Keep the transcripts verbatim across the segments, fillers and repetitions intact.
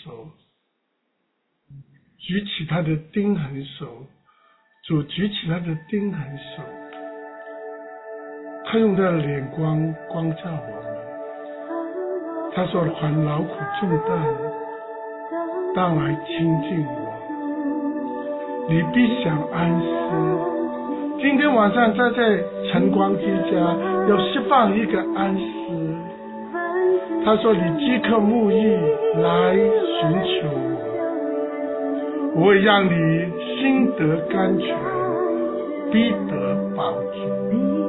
手，举起他的钉痕手，主举起他的钉痕手，他用他的脸光光照我们。他说：凡劳苦重担，当来亲近我，你必享安息。今天晚上他在晨光之家要释放一个安息。他说：你饥渴慕义来寻求我，我会让你心得甘泉，必得饱足。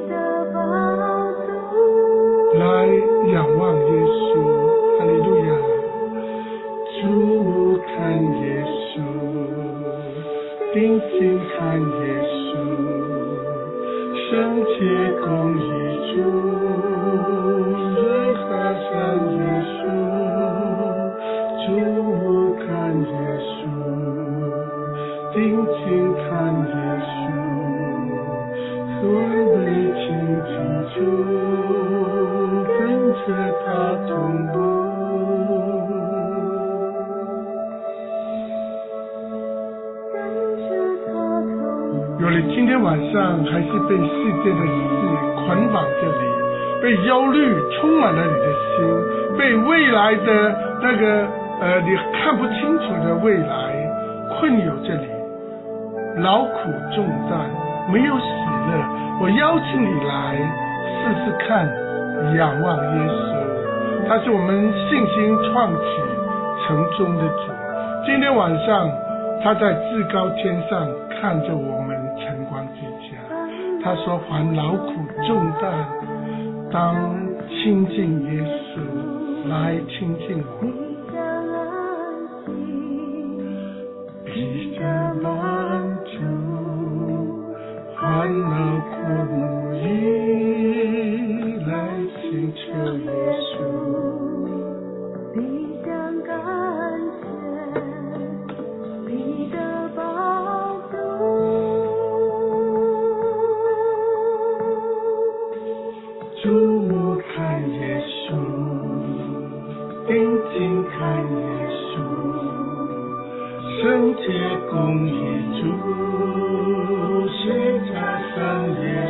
来仰望耶稣，哈利路亚！注目看耶稣，定睛看耶稣，圣洁公义主，瑞和善耶稣，注目看耶稣，定睛看耶稣，魂被亲近主，跟着他同步。有你今天晚上还是被世界的事捆绑着你，被忧虑充满了你的心，被未来的那个呃你看不清楚的未来困扰着你，劳苦重担，没有喜乐。我邀请你来试试看，仰望耶稣，他是我们信心创起成终的主。今天晚上他在至高天上看着我们晨光之家，他说：凡劳苦重担，当亲近耶稣，来亲近我。必得满足，烦恼苦无益，来寻求耶稣。必将甘泉，必得饱足。注目看耶稣，定睛看耶稣，圣洁公义主，十架上耶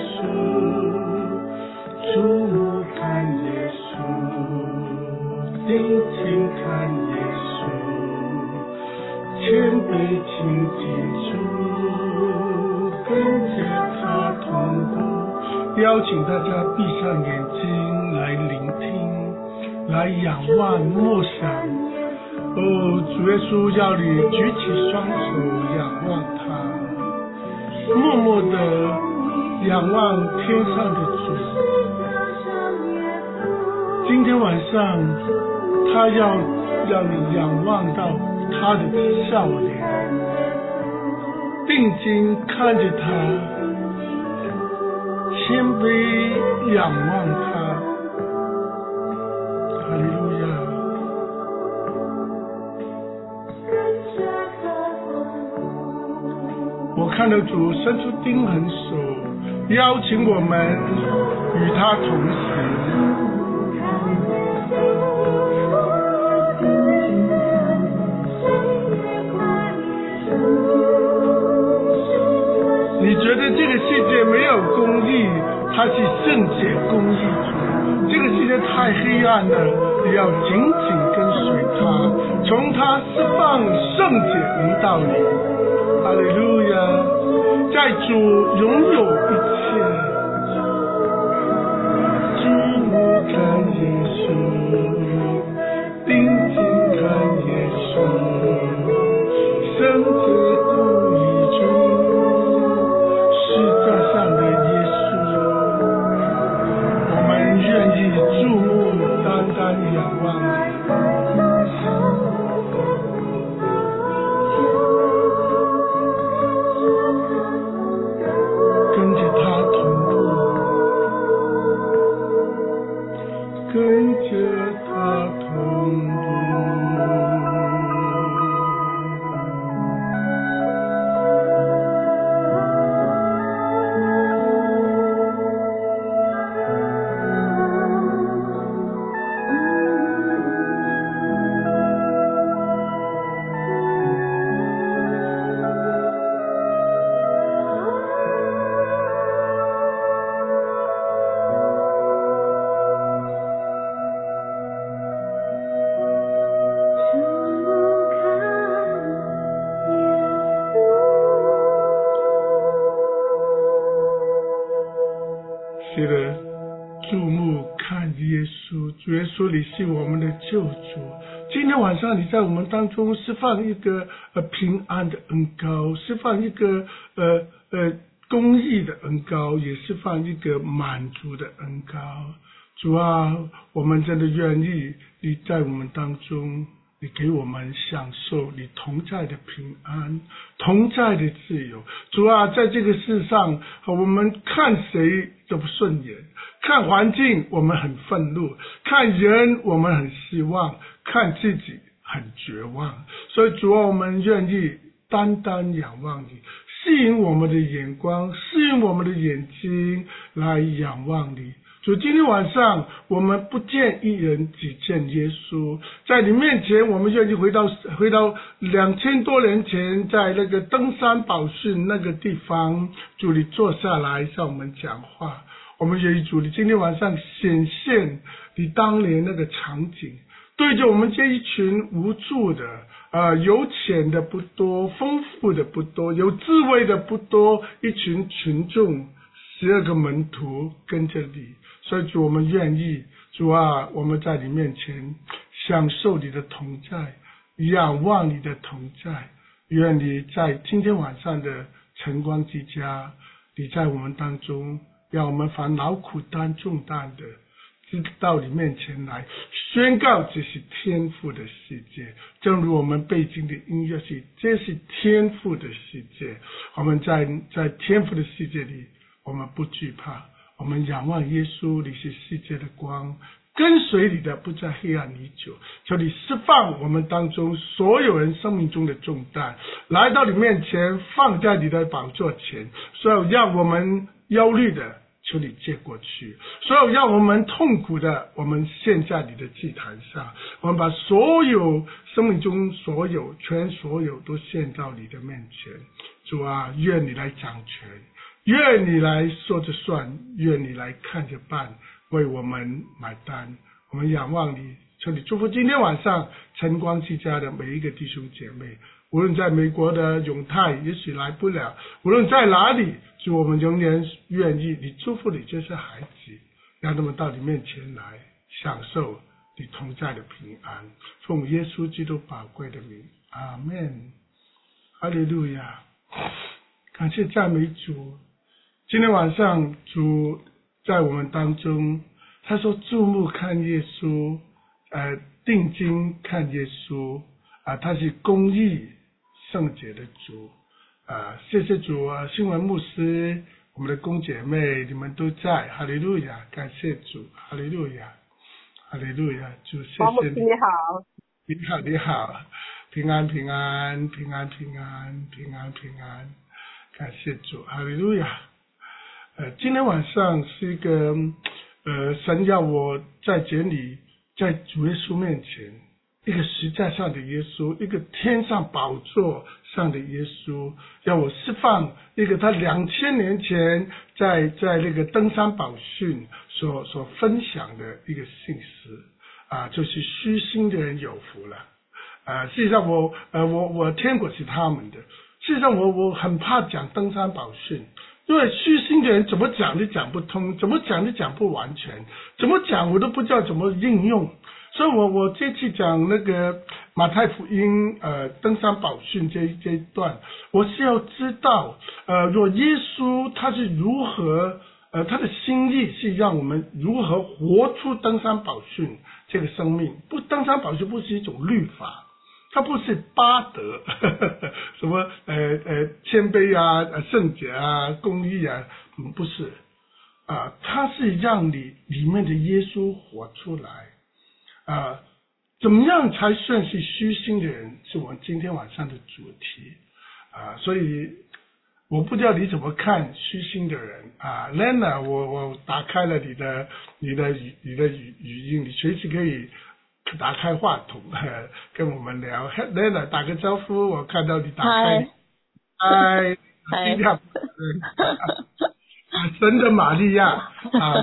稣，注目看耶稣，定睛看耶稣，谦卑亲近主，跟着他同步。邀请大家闭上眼睛来聆听，来仰望默想。哦，主耶稣要你举起双手仰望他，默默地仰望天上的主。今天晚上他要让你仰望到他的笑脸，定睛看着他，谦卑仰望他。哈利路亚！我看到主伸出钉痕手，邀请我们与他同行。你觉得这个世界没有公义，他是圣洁公义主。这个世界太黑暗了，你要紧紧跟随他，从他释放圣洁引导你。哈利路亚！在主拥有一切。注目看耶稣，定睛看耶稣，圣洁公义主，十架上的耶稣，我们愿意注目单单仰望你。跟着他同步。 主耶稣，你是我们的救主。今天晚上你在我们当中释放一个呃平安的恩膏，释放一个呃呃公义的恩膏，也释放一个满足的恩膏。主啊，我们真的愿意你在我们当中，你给我们享受你同在的平安，同在的自由。主啊，在这个世上，我们看谁都不顺眼，看环境我们很愤怒，看人我们很失望，看自己很绝望。所以主啊，我们愿意单单仰望你，吸引我们的眼光，吸引我们的眼睛来仰望你。主，今天晚上我们不见一人，只见耶稣。在你面前，我们愿意回到回到两千多年前，在那个登山宝训那个地方，主你坐下来向我们讲话。我们愿意主你今天晚上显现你当年那个场景，对着我们这一群无助的呃，有钱的不多，丰富的不多，有智慧的不多，一群群众，十二个门徒跟着你。所以主，我们愿意，主啊，我们在你面前享受你的同在，仰望你的同在。愿你在今天晚上的晨光之家，你在我们当中，让我们凡劳苦担重担的到你面前来宣告，这是天父的世界。正如我们背景的音乐是，这是天父的世界。我们在在天父的世界里，我们不惧怕，我们仰望耶稣，你是世界的光，跟随你的不在黑暗里久。求你释放我们当中所有人生命中的重担，来到你面前，放在你的宝座前。所有让我们忧虑的，求你接过去；所有让我们痛苦的，我们献在你的祭坛上。我们把所有生命中所有全所有都献到你的面前。主啊，愿你来掌权，愿你来说着算，愿你来看着办，为我们买单。我们仰望你，求你祝福今天晚上晨光之家的每一个弟兄姐妹，无论在美国的永泰也许来不了，无论在哪里，主，我们仍然愿意你祝福你这些孩子，让他们到你面前来享受你同在的平安。奉耶稣基督宝贵的名，阿们。哈利路亚，感谢赞美主。今天晚上主在我们当中，他说注目看耶稣，呃，定睛看耶稣啊、呃，他是公义圣洁的主啊、呃，谢谢主啊！新闻牧师，我们的公姐妹，你们都在，哈利路亚，感谢主，哈利路亚，哈利路亚，主谢谢你。 你好， 你好，你好，平安平安平安平安平安平安，感谢主，哈利路亚。呃，今天晚上是一个呃，神要我在这里，在主耶稣面前，一个实在上的耶稣，一个天上宝座上的耶稣，要我释放一个他两千年前在在那个登山宝训所所分享的一个信息啊，就是虚心的人有福了啊。事实上我呃我我天国是他们的，事实上我我很怕讲登山宝训。因为虚心的人怎么讲都讲不通，怎么讲都讲不完全，怎么讲我都不知道怎么应用。所以我我这次讲那个马太福音呃登山宝训这这一段，我是要知道呃若耶稣他是如何呃他的心意是让我们如何活出登山宝训这个生命。不，登山宝训不是一种律法，它不是八德呵呵什么呃呃谦卑啊、圣洁啊、公义啊，嗯，不是啊，它是让你里面的耶稣活出来啊。怎么样才算是虚心的人，是我们今天晚上的主题啊。所以我不知道你怎么看虚心的人啊 ，Lena， 我我打开了你的你的语你的语语音，你随时可以打开话筒跟我们聊。Lena 打个招呼，我看到你打开。嗨，新加坡啊，神的玛利亚啊。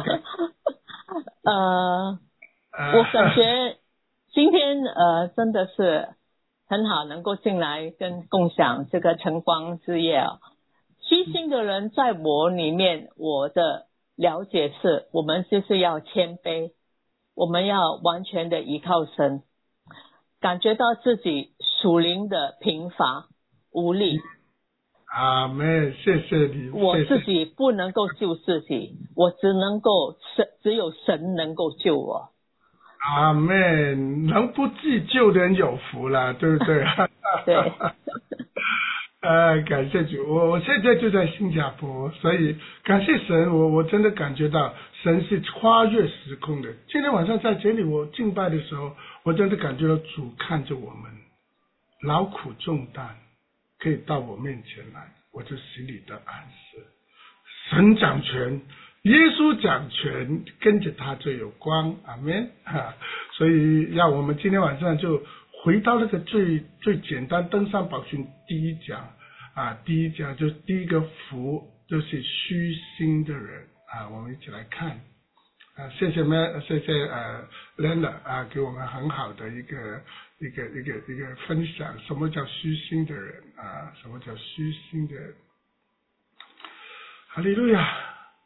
呃，我感觉今天呃真的是很好，能够进来跟共享这个晨光之夜啊。虚心的人在我里面，我的了解是我们就是要谦卑。 我们要完全的依靠神，感觉到自己属灵的贫乏无力。 阿们，谢谢你。 我自己不能够救自己，我只能够神，只有神能够救我。 阿们，能不自救的人有福了，对不对？ 对。 呃，感谢主，我我现在就在新加坡，所以感谢神，我我真的感觉到神是跨越时空的。今天晚上在这里我敬拜的时候，我真的感觉到主看着我们劳苦重担可以到我面前来，我就心里的安息。神掌权，耶稣掌权，跟着他就有光，阿们。所以让我们今天晚上就回到那个最最简单登山宝训第一讲啊，第一讲就是第一个福，就是虚心的人啊，我们一起来看啊，谢谢们，谢谢呃 Lena 啊，给我们很好的一个一个一个一个分享，什么叫虚心的人啊？什么叫虚心的人？哈利路亚。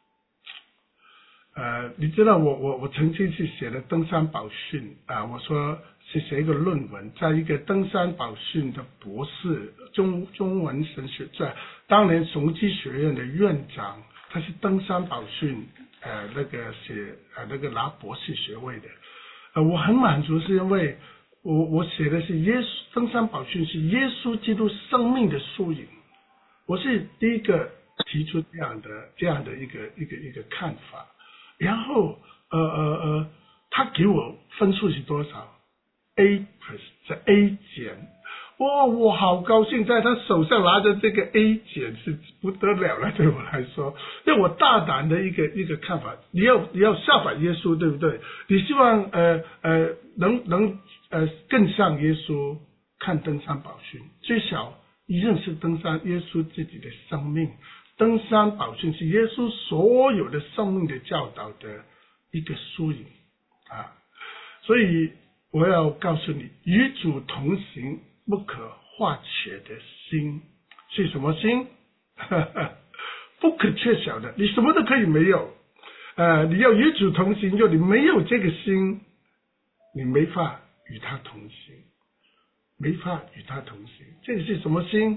呃，你知道我我我曾经是写了登山宝训啊，我说是写一个论文，在一个登山宝训的博士，中中文神学，在当年崇基学院的院长，他是登山宝训呃那个写呃那个拿博士学位的，呃我很满足，是因为我我写的是耶稣登山宝训是耶稣基督生命的缩影，我是第一个提出这样的这样的一个一个一个看法。然后呃呃呃，他给我分数是多少 ？A plus， 是 A 减，哇、哦，我好高兴，在他手上拿着这个 A 减是不得了了，对我来说，因为我大胆的一个一个看法，你要你要效法耶稣，对不对？你希望呃呃能能呃更像耶稣看登山宝训，最少一定是登山耶稣自己的生命。登山宝训是耶稣所有的生命的教导的一个缩影啊，所以我要告诉你，与主同行不可或缺的心是什么心？不可缺少的，你什么都可以没有，呃，你要与主同行，就你没有这个心，你没法与他同行，没法与他同行。这个是什么心？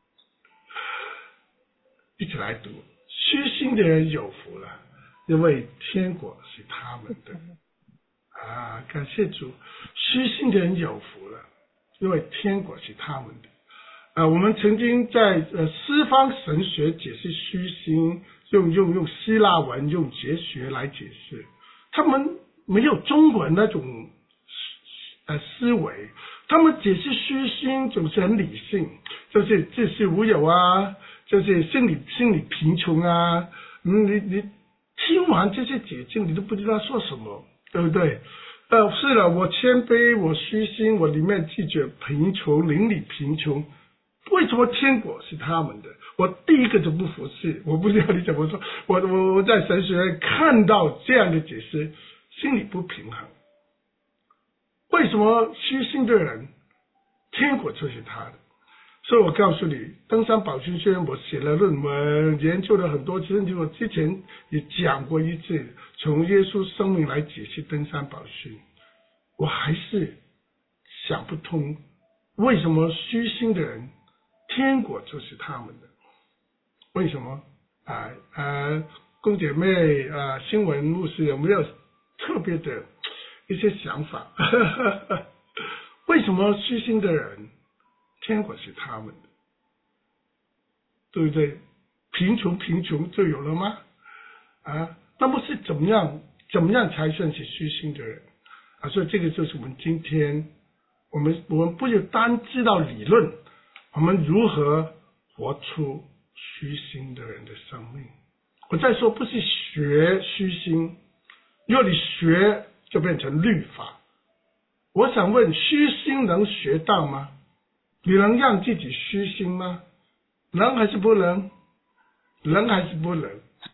一起来读，虚心的人有福了，因为天国是他们的。啊，感谢主，虚心的人有福了，因为天国是他们的。呃，我们曾经在呃西方神学解释虚心，用用用希腊文用哲学来解释，他们没有中文那种呃思维，他们解释虚心总是很理性，就是自私无有啊。就是心理心理贫穷啊，嗯，你你听完这些解经，你都不知道说什么，对不对？呃，是了，我谦卑，我虚心，我里面拒绝贫穷，邻里贫穷，为什么天国是他们的？我第一个就不服气，我不知道你怎么说，我我我在神学院看到这样的解释，心里不平衡。为什么虚心的人，天国就是他的？所以我告诉你，登山宝训虽然我写了论文，研究了很多，其实我之前也讲过一次，从耶稣生命来解释登山宝训，我还是想不通，为什么虚心的人，天国就是他们的？为什么？啊啊，公姐妹啊，新闻牧师有没有特别的一些想法？为什么虚心的人？天国是他们的，对不对？贫穷贫穷就有了吗？啊，那么是怎么样怎么样才算是虚心的人啊？所以这个就是我们今天我们我们不就单知道理论，我们如何活出虚心的人的生命？我再说，不是学虚心，如果你学就变成律法。我想问，虚心能学到吗？你能让自己虚心吗？能还是不能？能还是不能？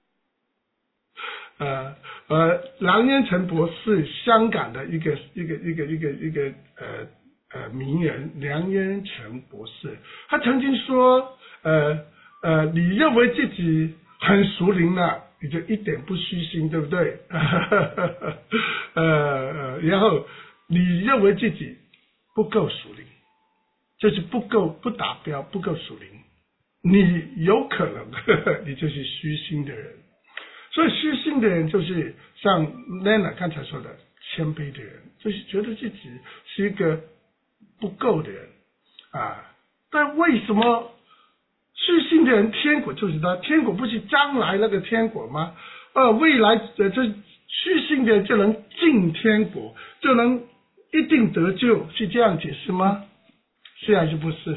呃呃，梁燕成博士，香港的一个一个一个一个一个呃呃名人，梁燕成博士，他曾经说，呃呃，你认为自己很熟龄了， 你就一点不虚心，对不对？呃，然后你认为自己不够属灵，就是不够不达标，不够属灵，你有可能呵呵你就是虚心的人。所以虚心的人就是像 Lena 刚才说的谦卑的人，就是觉得自己是一个不够的人啊。但为什么虚心的人天国就是他？天国不是将来那个天国吗？呃，未来呃这虚心的人就能进天国，就能一定得救，是这样解释吗？是还是不是？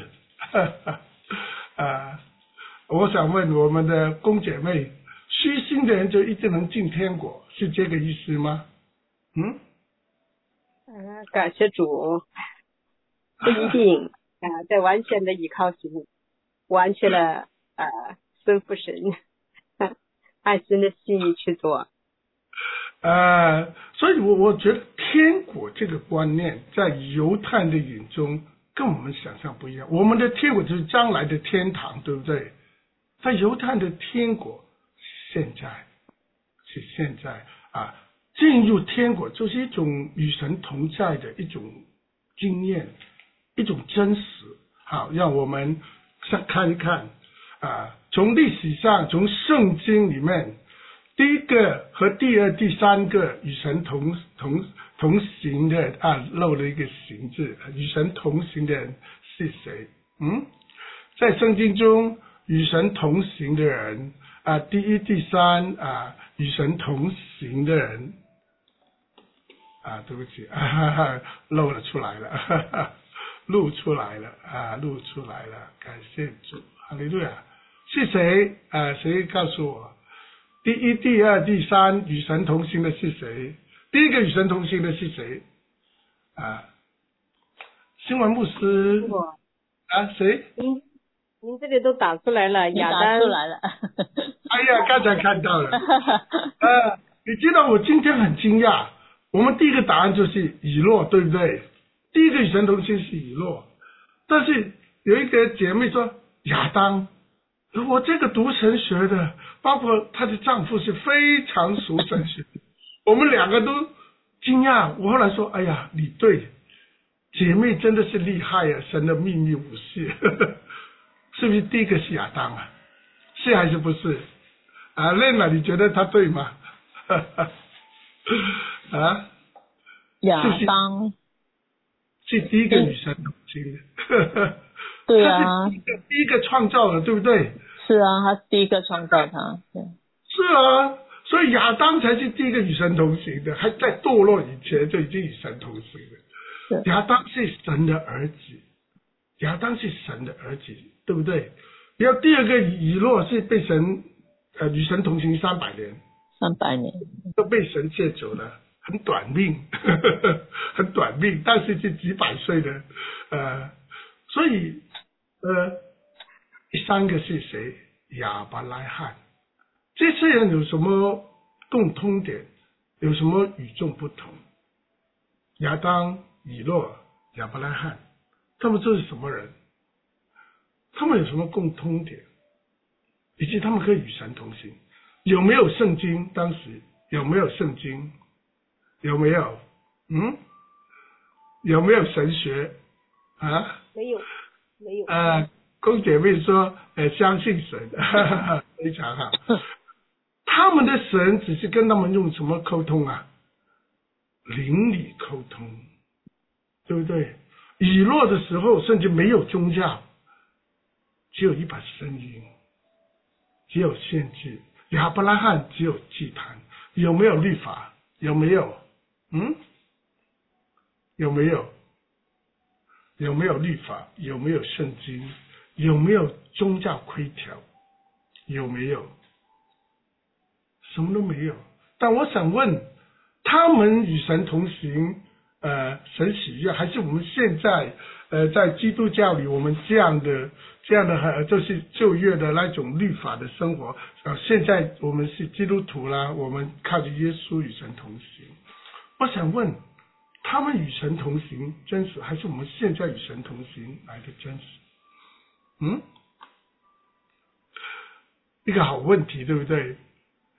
啊，我想问我们的公姐妹，虚心的人就一定能进天国，是这个意思吗？嗯？ 呃，感谢主，不一定啊、呃，在完全的依靠神，完全的呃顺服神，按神的心意去做。 呃，所以我我觉得天国这个观念在犹太人的眼中跟我们想象不一样。我们的天国就是将来的天堂，对不对？在犹太人的天国，现在是现在啊，进入天国就是一种与神同在的一种经验，一种真实。好，让我们先看一看啊，从历史上，从圣经里面，第一个和第二、第三个与神同同同行的啊，漏了一个行字，与神同行的人是谁？嗯，在圣经中与神同行的人啊，第一、第三啊，与神同行的人啊，对不起，啊、哈哈漏了出来了，哈哈录出来了啊，录出来了，感谢主，哈利路亚。是谁啊？谁告诉我？第一、第二、第三与神同行的是谁？第一个与神同行的是谁？啊，新闻牧师啊，谁？ 您您这里都打出来了，亚当打出来了。 哎呀，刚才看到了。呃，你知道我今天很惊讶，我们第一个答案就是以诺，对不对？第一个与神同行是以诺，但是有一个姐妹说亚当。我这个读神学的，包括她的丈夫是非常熟神学，我们两个都惊讶。我后来说，哎呀，你对，姐妹真的是厉害啊，神的秘密武器，呵呵，是不是第一个是亚当啊？是还是不是？啊，累了，你觉得他对吗？呵呵啊， 亚当是第一个与神同行的，呵呵， 对啊， 他是第一个第一个创造的，对不对？ 是啊，他第一个创造他，对， 是啊，所以亚当才是第一个与神同行的，还在堕落以前就已经与神同行了。亚当是神的儿子，亚当是神的儿子，对不对？然后第二个以诺是被神呃与神同行三百年， 三百年都被神借走了，很短命，呵呵很短命，但是是几百岁的，呃，所以呃。第三个是谁？亚伯拉罕。这些人有什么共通点？有什么与众不同？亚当、以诺、亚伯拉罕，他们这是什么人？他们有什么共通点？以及他们可以与神同行？有没有圣经？当时有没有圣经？有没有？嗯？有没有神学？啊？ 没有，没有。 啊。公姐妹说，呃，相信神，哈哈哈，非常好。他们的神只是跟他们用什么沟通啊？灵里沟通，对不对？以诺的时候，甚至没有宗教，只有一把声音，只有限制。亚伯拉罕只有祭坛，有没有律法？有没有？嗯？有没有？有没有律法？有没有圣经？有没有宗教规条？有没有？什么都没有。但我想问，他们与神同行，呃，神喜悦，还是我们现在呃在基督教里我们这样的这样的呃就是旧约的那种律法的生活？呃，现在我们是基督徒啦，我们靠着耶稣与神同行。我想问，他们与神同行真实，还是我们现在与神同行来的真实？嗯，一个好问题，对不对？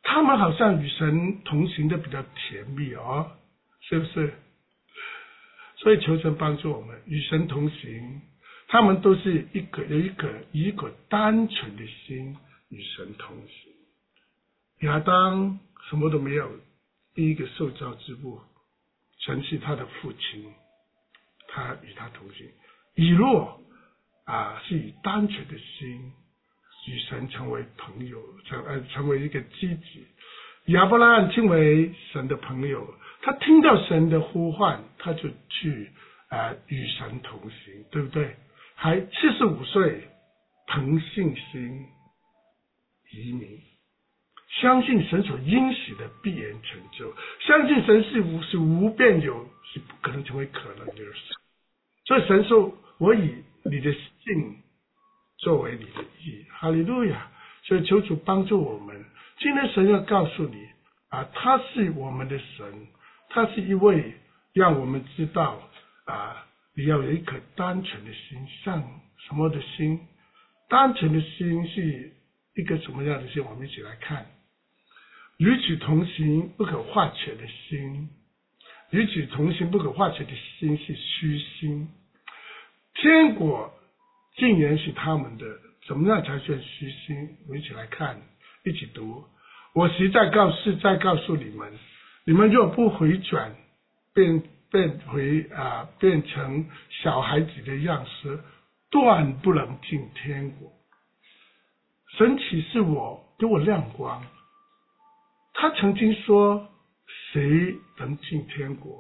他们好像与神同行的比较甜蜜哦，是不是？所以求神帮助我们与神同行，他们都是一个有一个以一个单纯的心与神同行。亚当什么都没有，第一个受造之物，神是他的父亲，他与他同行。以诺啊，是以单纯的心与神成为朋友，成呃成为一个知己。亚伯拉罕称为神的朋友，他听到神的呼唤，他就去啊、呃、与神同行，对不对？还七十五岁凭信心移民，相信神所应许的必然成就，相信神是无是无变有，是不可能成为可能的事。所以神说，我以你的信作为你的义，哈利路亚。所以求主帮助我们，今天神要告诉你啊，他是我们的神，他是一位让我们知道啊，你要有一颗单纯的心。像什么的心？单纯的心是一个什么样的心？我们一起来看。与其同行不可或缺的心，与其同行不可或缺的心是虚心。天国竟然是他们的，怎么样才算虚心？我们一起来看，一起读。我实在告诉再告诉你们，你们若不回转，变变回啊、呃，变成小孩子的样式，断不能进天国。神启示我，给我亮光。他曾经说，谁能进天国？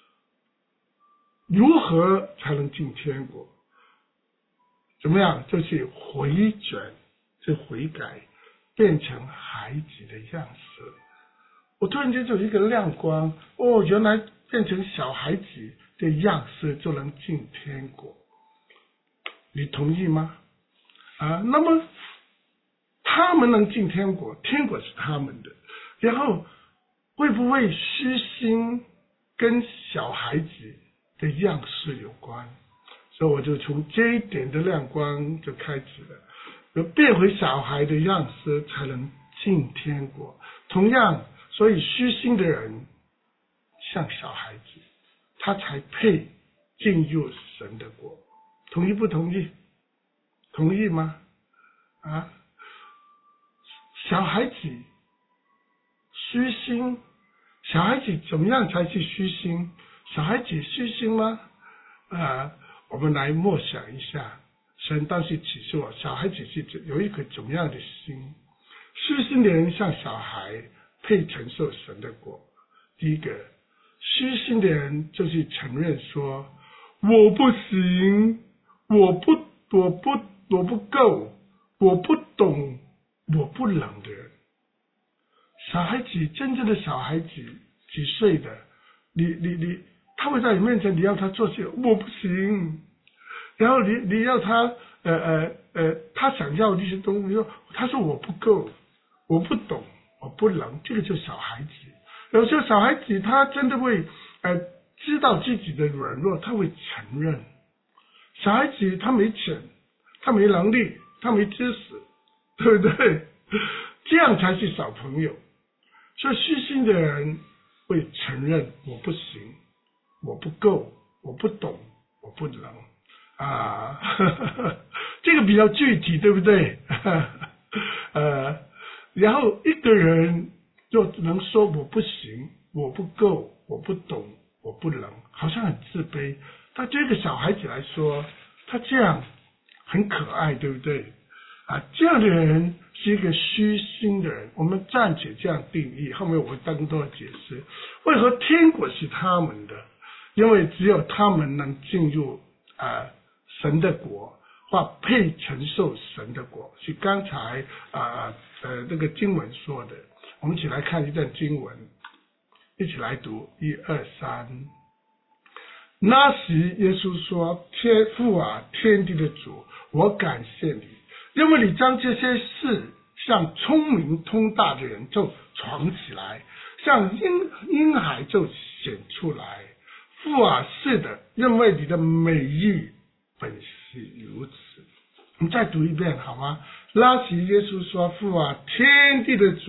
如何才能进天国？怎么样？就是回转，是悔改，变成孩子的样式。我突然间就有一个亮光，哦，原来变成小孩子的样式就能进天国。你同意吗？啊，那么他们能进天国，天国是他们的，然后会不会虚心跟小孩子的样式有关？所以我就从这一点的亮光就开始了，要变回小孩的样式才能进天国。同样，所以虚心的人像小孩子，他才配进入神的国。同意不同意？同意吗？啊，小孩子虚心，小孩子怎么样才是虚心？小孩子虚心吗？啊，我们来默想一下，神当时启示我，小孩子是有一颗怎么样的心？虚心的人像小孩，配承受神的国。第一个，虚心的人就是承认说，我不行，我不，我不，我不够，我不懂，我不能的人。小孩子，真正的小孩子，几岁的，你你你，他会在你面前，你要他做些，我不行。然后你你要他，呃呃呃，他想要这些东西，他说我不够，我不懂，我不能，这个就是小孩子。有时候小孩子他真的会，呃，知道自己的软弱，他会承认。小孩子他没钱，他没能力，他没知识，对不对？这样才是小朋友。所以虚心的人会承认我不行，我不够，我不懂，我不能啊，呵呵，这个比较具体，对不对？呃，然后一个人就能说我不行，我不够，我不懂，我不能，好像很自卑。但对一个小孩子来说，他这样很可爱，对不对？啊，这样的人是一个虚心的人。我们暂且这样定义，后面我会更多的解释为何天国是他们的，因为只有他们能进入啊神的国，或配承受神的国，是刚才啊呃那个经文说的。我们一起来看一段经文，一起来读一二三。那时耶稣说，天父啊，天地的主，我感谢你，因为你将这些事向聪明通达的人就传起来，向婴婴孩就显出来。父啊，是的，因为你的美意本是如此。我们再读一遍好吗？那时耶稣说，父啊，天地的主，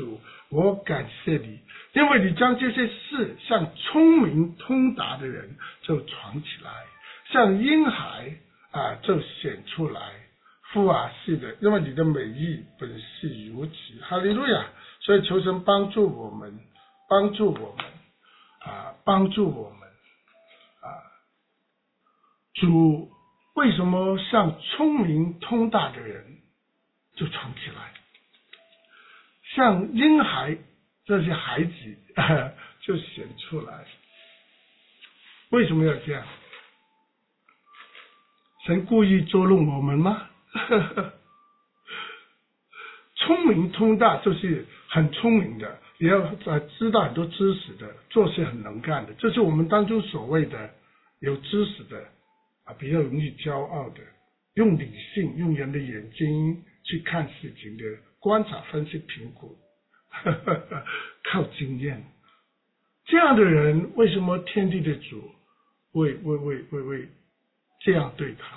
我感谢你，因为你将这些事向聪明通达的人就传起来，向婴孩啊就显出来。父啊，是的，因为你的美意本是如此。哈利路亚！所以求神帮助我们，帮助我们啊，帮助我们啊！主为什么向聪明通达的人就传起来，像婴孩这些孩子、啊、就显出来？为什么要这样？神故意捉弄我们吗？聪明通达就是很聪明的，也要知道很多知识的，做事很能干的，这是我们当中所谓的有知识的啊，比较容易骄傲的，用理性用人的眼睛去看事情的，观察分析评估靠经验。这样的人为什么天地的主会会会会会这样对他？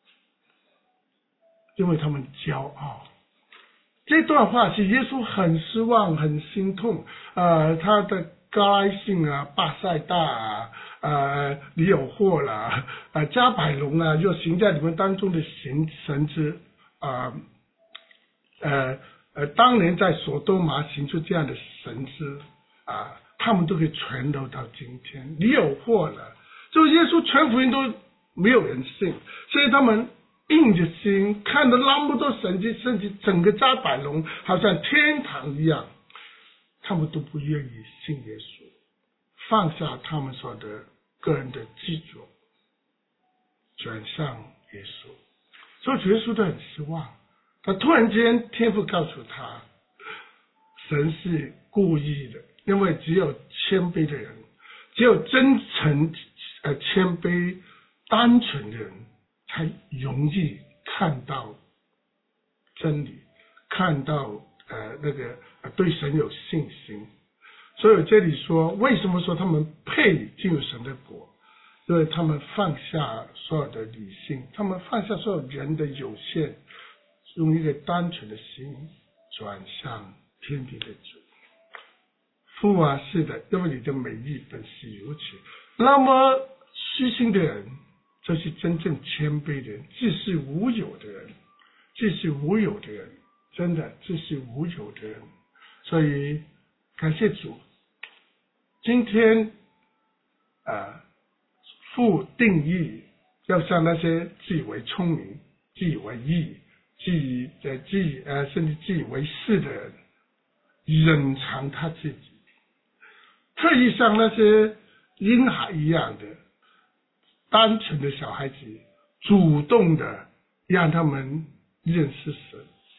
因为他们骄傲。这段话是耶稣很失望很心痛，呃，他的高来信啊、巴塞大啊、呃、李有霍啦、呃、加百隆啊，又行在你们当中的神神之啊 呃, 呃呃，当年在所多玛行出这样的神之啊，他们都可以传流到今天。李有霍了，就耶稣全福音都没有人信，所以他们硬着心看到那么多神迹，甚至整个加百隆好像天堂一样，他们都不愿意信耶稣，放下他们所的个人的执着，转向耶稣。所以耶稣都很失望。他突然间天父告诉他，神是故意的，因为只有谦卑的人，只有真诚呃谦卑单纯的人才容易看到真理，看到呃那个、呃、对神有信心。所以这里说，为什么说他们配进入神的国？因为他们放下所有的理性，他们放下所有人的有限，用一个单纯的心转向天地的主。父啊，是的，因为你的美意本是如此。那么虚心的人就是真正谦卑的人，自是无有的人，自是无有的人，真的自是无有的人。所以感谢主，今天啊，父定义要向那些自以为聪明、自以为义、自以呃自以呃甚至自以为是的人，忍藏他自己，特意像那些婴孩一样的单纯的小孩子，主动的让他们认识神。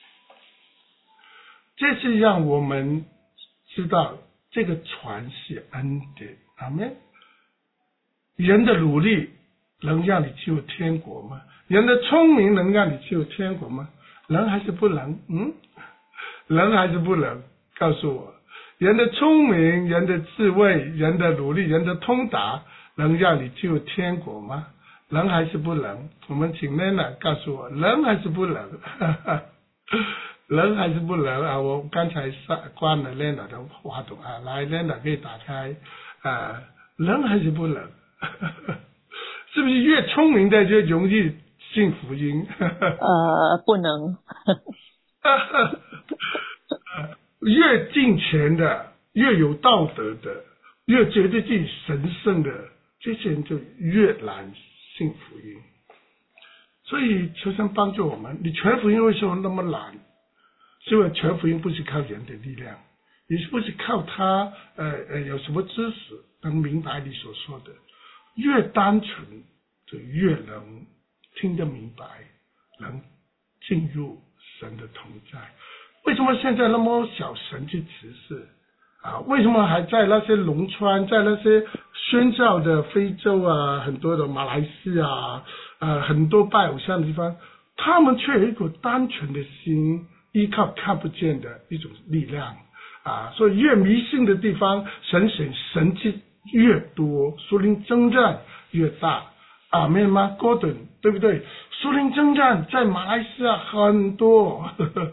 这是让我们知道这个传是恩典。阿们。人的努力能让你进入天国吗？人的聪明能让你进入天国吗？能还是不能？嗯，能还是不能？告诉我，人的聪明、人的智慧、人的努力、人的通达，能让你进入天国吗？能还是不能？我们请 Lena 告诉我，能还是不能？能还是不能啊？我刚才关了 Lena 的话筒啊，来 Lena 可以打开啊，能还是不能？是不是越聪明的就容易信福音？ 呃，不能。 越敬虔的，越有道德的，越觉得自己神圣的，这些人就越难信福音。所以求神帮助我们，你传福音为什么那么难？是因为传福音不是靠人的力量，也不是靠他呃呃有什么知识能明白你所说的。越单纯就越能听得明白，能进入神的同在。为什么现在那么小神去指示啊？为什么还在那些农村，在那些宣教的非洲啊，很多的马来西亚啊，呃，很多拜偶像的地方，他们却有一股单纯的心，依靠看不见的一种力量啊。所以越迷信的地方，神神神迹越多，属灵征战越大。阿们吗？哥顿对不对？属灵征战在马来西亚很多，呵呵，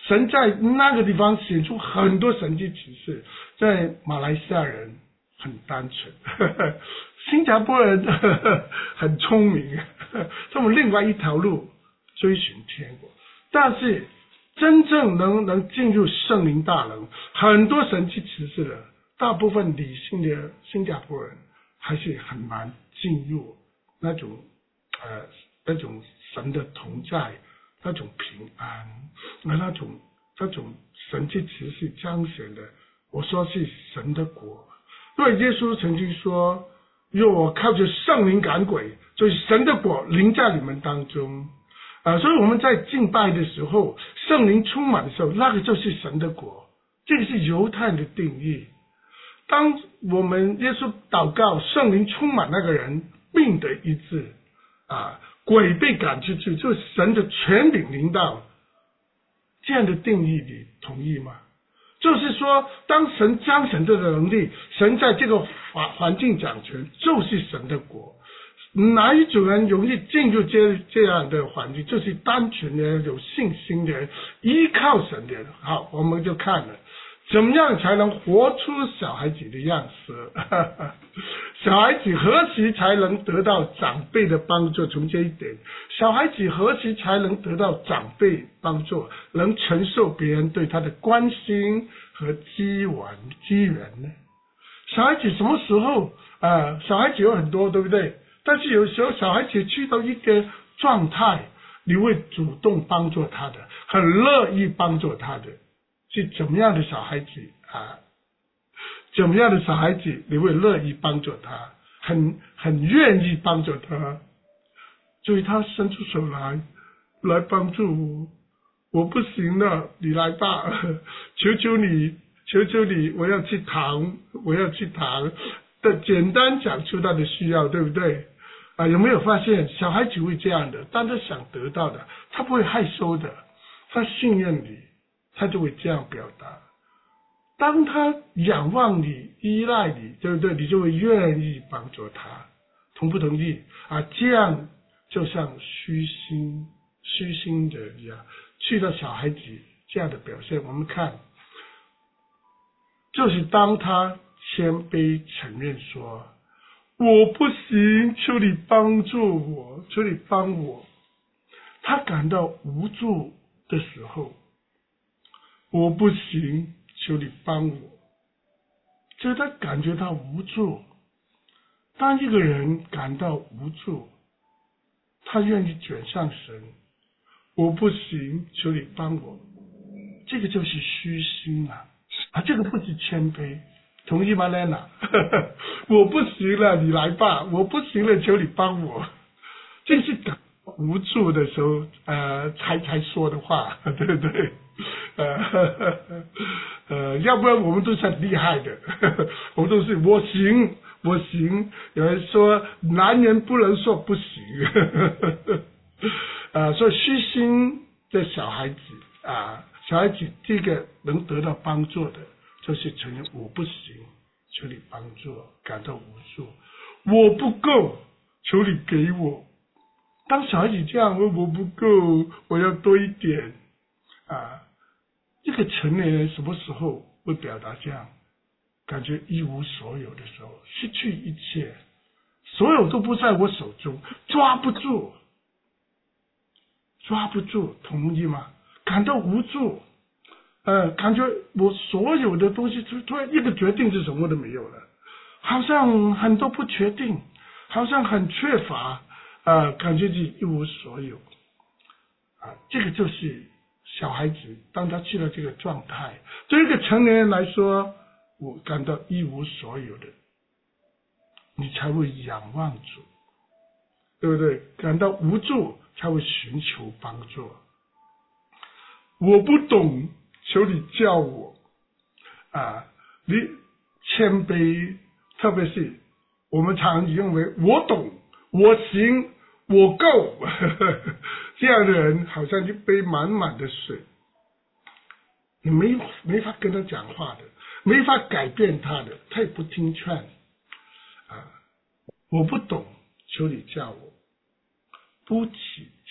神在那个地方显出很多神迹奇事。在马来西亚人很单纯，呵呵新加坡人呵呵很聪明，他们另外一条路追寻天国。但是真正能能进入圣灵大能，很多神迹奇事的，大部分理性的新加坡人还是很难进入那种呃那种神的同在，那种平安，那种那种神迹奇事彰显的，我说是神的国。因为耶稣曾经说，若我靠着圣灵赶鬼，就是神的国临在你们当中。啊，所以我们在敬拜的时候，圣灵充满的时候，那个就是神的国，这个是犹太人的定义。当我们耶稣祷告，圣灵充满那个人，病得医治，啊，鬼被赶出去，就是神的权柄临到，这样的定义你同意吗？就是说，当神彰显这个能力，神在这个环环境掌权，就是神的国。哪一种人容易进入这这样的环境？就是单纯的有信心的人，依靠神的人。好，我们就看了怎么样才能活出小孩子的样式。小孩子何时才能得到长辈的帮助？从这一点，小孩子何时才能得到长辈帮助，能承受别人对他的关心和支援支援呢？小孩子什么时候呃小孩子有很多，对不对？但是有时候小孩子去到一个状态，你会主动帮助他的，很乐意帮助他的，是怎么样的小孩子啊？怎么样的小孩子你会乐意帮助他，很很愿意帮助他，所以他伸出手来来帮助我，我不行了，你来吧，求求你，求求你，我要去堂，我要去堂的，简单讲出他的需要，对不对？啊，有没有发现小孩子会这样的？当他想得到的，他不会害羞的，他信任你，他就会这样表达。当他仰望你、依赖你，对不对？你就会愿意帮助他，同不同意？啊，这样就像虚心、虚心的一样，去到小孩子这样的表现，我们看，就是当他谦卑承认说，我不行，求你帮助我，求你帮我。他感到无助的时候，我不行，求你帮我。就是他感觉到无助。当一个人感到无助，他愿意转向神，我不行，求你帮我。这个就是虚心啊，啊，这个不是谦卑。同意吗 ，Lena？ 我不行了，你来吧。我不行了，求你帮我。这是无助的时候，呃，才才说的话，对不对？呃呃，要不然我们都是很厉害的，我们都是我行，我行。有人说，男人不能说不行。呃，所以虚心的小孩子啊，小孩子这个能得到帮助的。就是承认我不行，求你帮助，感到无助，我不够，求你给我。当小孩子这样，我我不够，我要多一点啊。这个成年人什么时候会表达这样？感觉一无所有的时候，失去一切，所有都不在我手中，抓不住，抓不住，同意吗？感到无助。呃，感觉我所有的东西突然一个决定是什么都没有了，好像很多不确定，好像很缺乏，呃，感觉是一无所有，啊，这个就是小孩子当他去了这个状态，对一个成年人来说，我感到一无所有的，你才会仰望主，对不对？感到无助才会寻求帮助。我不懂。求你教我啊！你谦卑，特别是我们常认为我懂、我行、我够，呵呵这样的人好像一杯满满的水，你没没法跟他讲话的，没法改变他的，他也不听劝啊！我不懂，求你教我，不起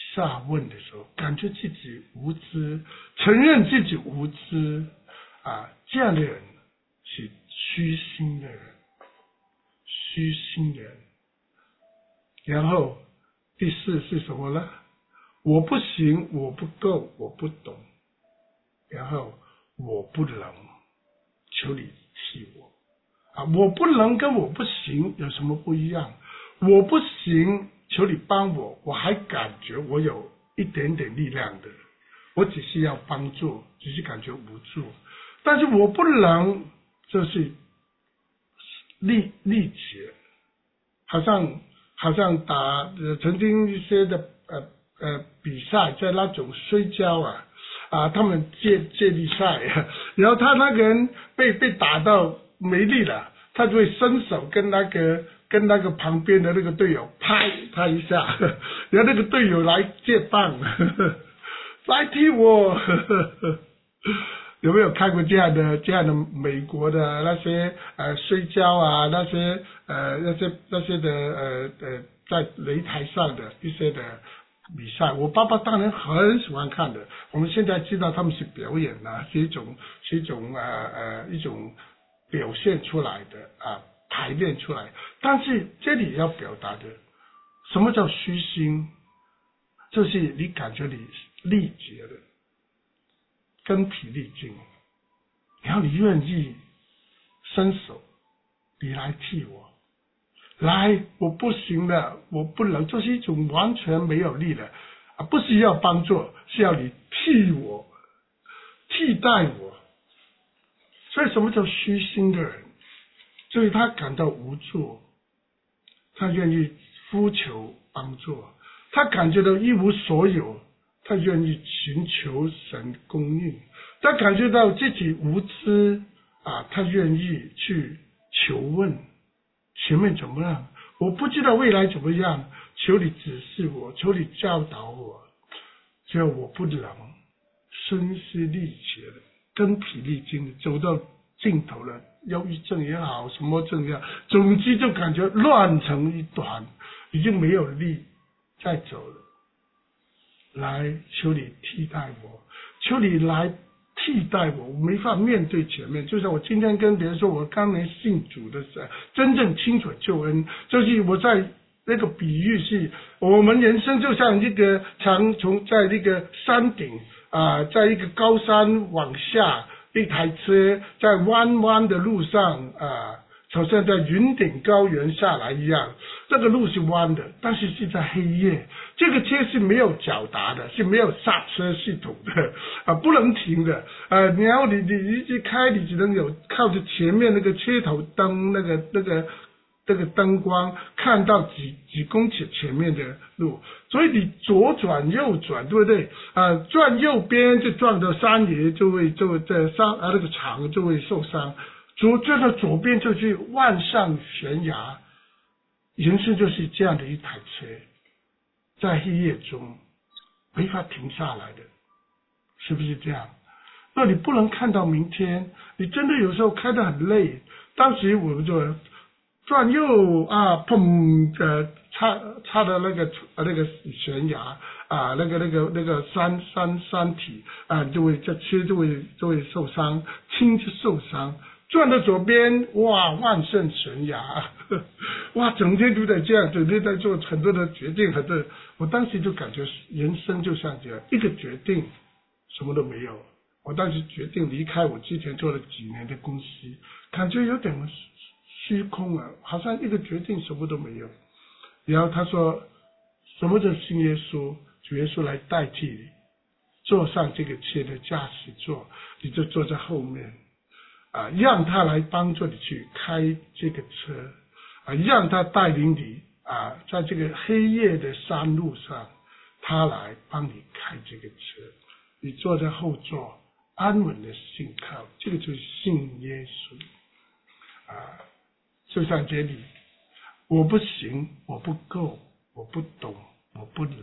下问的时候，感觉自己无知，承认自己无知啊，这样的人是虚心的人，虚心的人。然后第四是什么呢？我不行，我不够，我不懂，然后我不能，求你替我啊！我不能跟我不行有什么不一样？我不行，求你帮我，我还感觉我有一点点力量的，我只是要帮助，只是感觉无助。但是我不能，就是力力竭，好像好像打、呃、曾经一些的呃呃比赛，在那种摔跤啊啊，他们接接力赛，然后他那个人被被打到没力了，他就会伸手跟那个跟那个旁边的那个队友拍他一下，然后那个队友来接棒，来替我。有没有看过这样的这样的美国的那些呃摔跤啊，那些呃那些那些的呃呃在擂台上的一些的比赛？我爸爸当然很喜欢看的。我们现在知道他们是表演啊，是一种是一种呃呃一种表现出来的啊，排练出来。但是这里要表达的，什么叫虚心？就是你感觉你力竭了，筋疲力尽，然后你愿意伸手，你来替我，来，我不行了，我不能，就是一种完全没有力的啊，不是要帮助，是要你替我，替代我。所以什么叫虚心的人？就是他感到无助，他愿意呼求帮助，他感觉到一无所有，他愿意寻求神供应，他感觉到自己无知啊，他愿意去求问前面怎么样，我不知道未来怎么样，求你指示我，求你教导我，只要我不能，声嘶力竭的，筋疲力尽的走到尽头了，忧郁症也好，什么症也好，总之就感觉乱成一团，已经没有力再走了。来，求你替代我，求你来替代我，我没法面对前面。就像我今天跟别人说，我刚才信主的时候，真正清楚救恩，就是我在那个比喻是，我们人生就像一个常从在那个山顶啊、呃，在一个高山往下，一台车在弯弯的路上啊。呃好像在云顶高原下来一样，这个路是弯的，但是是在黑夜，这个车是没有脚达的，是没有刹车系统的啊，不能停的啊，然后你你一直开，你只能有靠着前面那个车头灯那个那个那个灯光看到几几公尺前面的路，所以你左转右转，对不对啊？转右边就撞到山野，就会就会在山啊那个肠就会受伤。左转到左边就去万上悬崖，人生就是这样的一台车，在黑夜中没法停下来的，是不是这样？那你不能看到明天，你真的有时候开得很累。当时我们就转右啊，砰呃，插插的那个呃那个悬崖啊，那个那个那个山山山体啊，就会这车就会就会受伤，轻就受伤。转到左边，哇，万圣悬崖，哇，整天都在这样，整天在做很多的决定，很多。我当时就感觉人生就像这样，一个决定，什么都没有。我当时决定离开我之前做了几年的公司，感觉有点虚空啊，好像一个决定什么都没有。然后他说，什么叫信耶稣？主耶稣来代替你，坐上这个车的驾驶座，你就坐在后面。啊，让他来帮助你去开这个车，啊，让他带领你啊，在这个黑夜的山路上，他来帮你开这个车，你坐在后座，安稳的信靠，这个就是信耶稣。啊，就像这里，我不行，我不够，我不懂，我不能，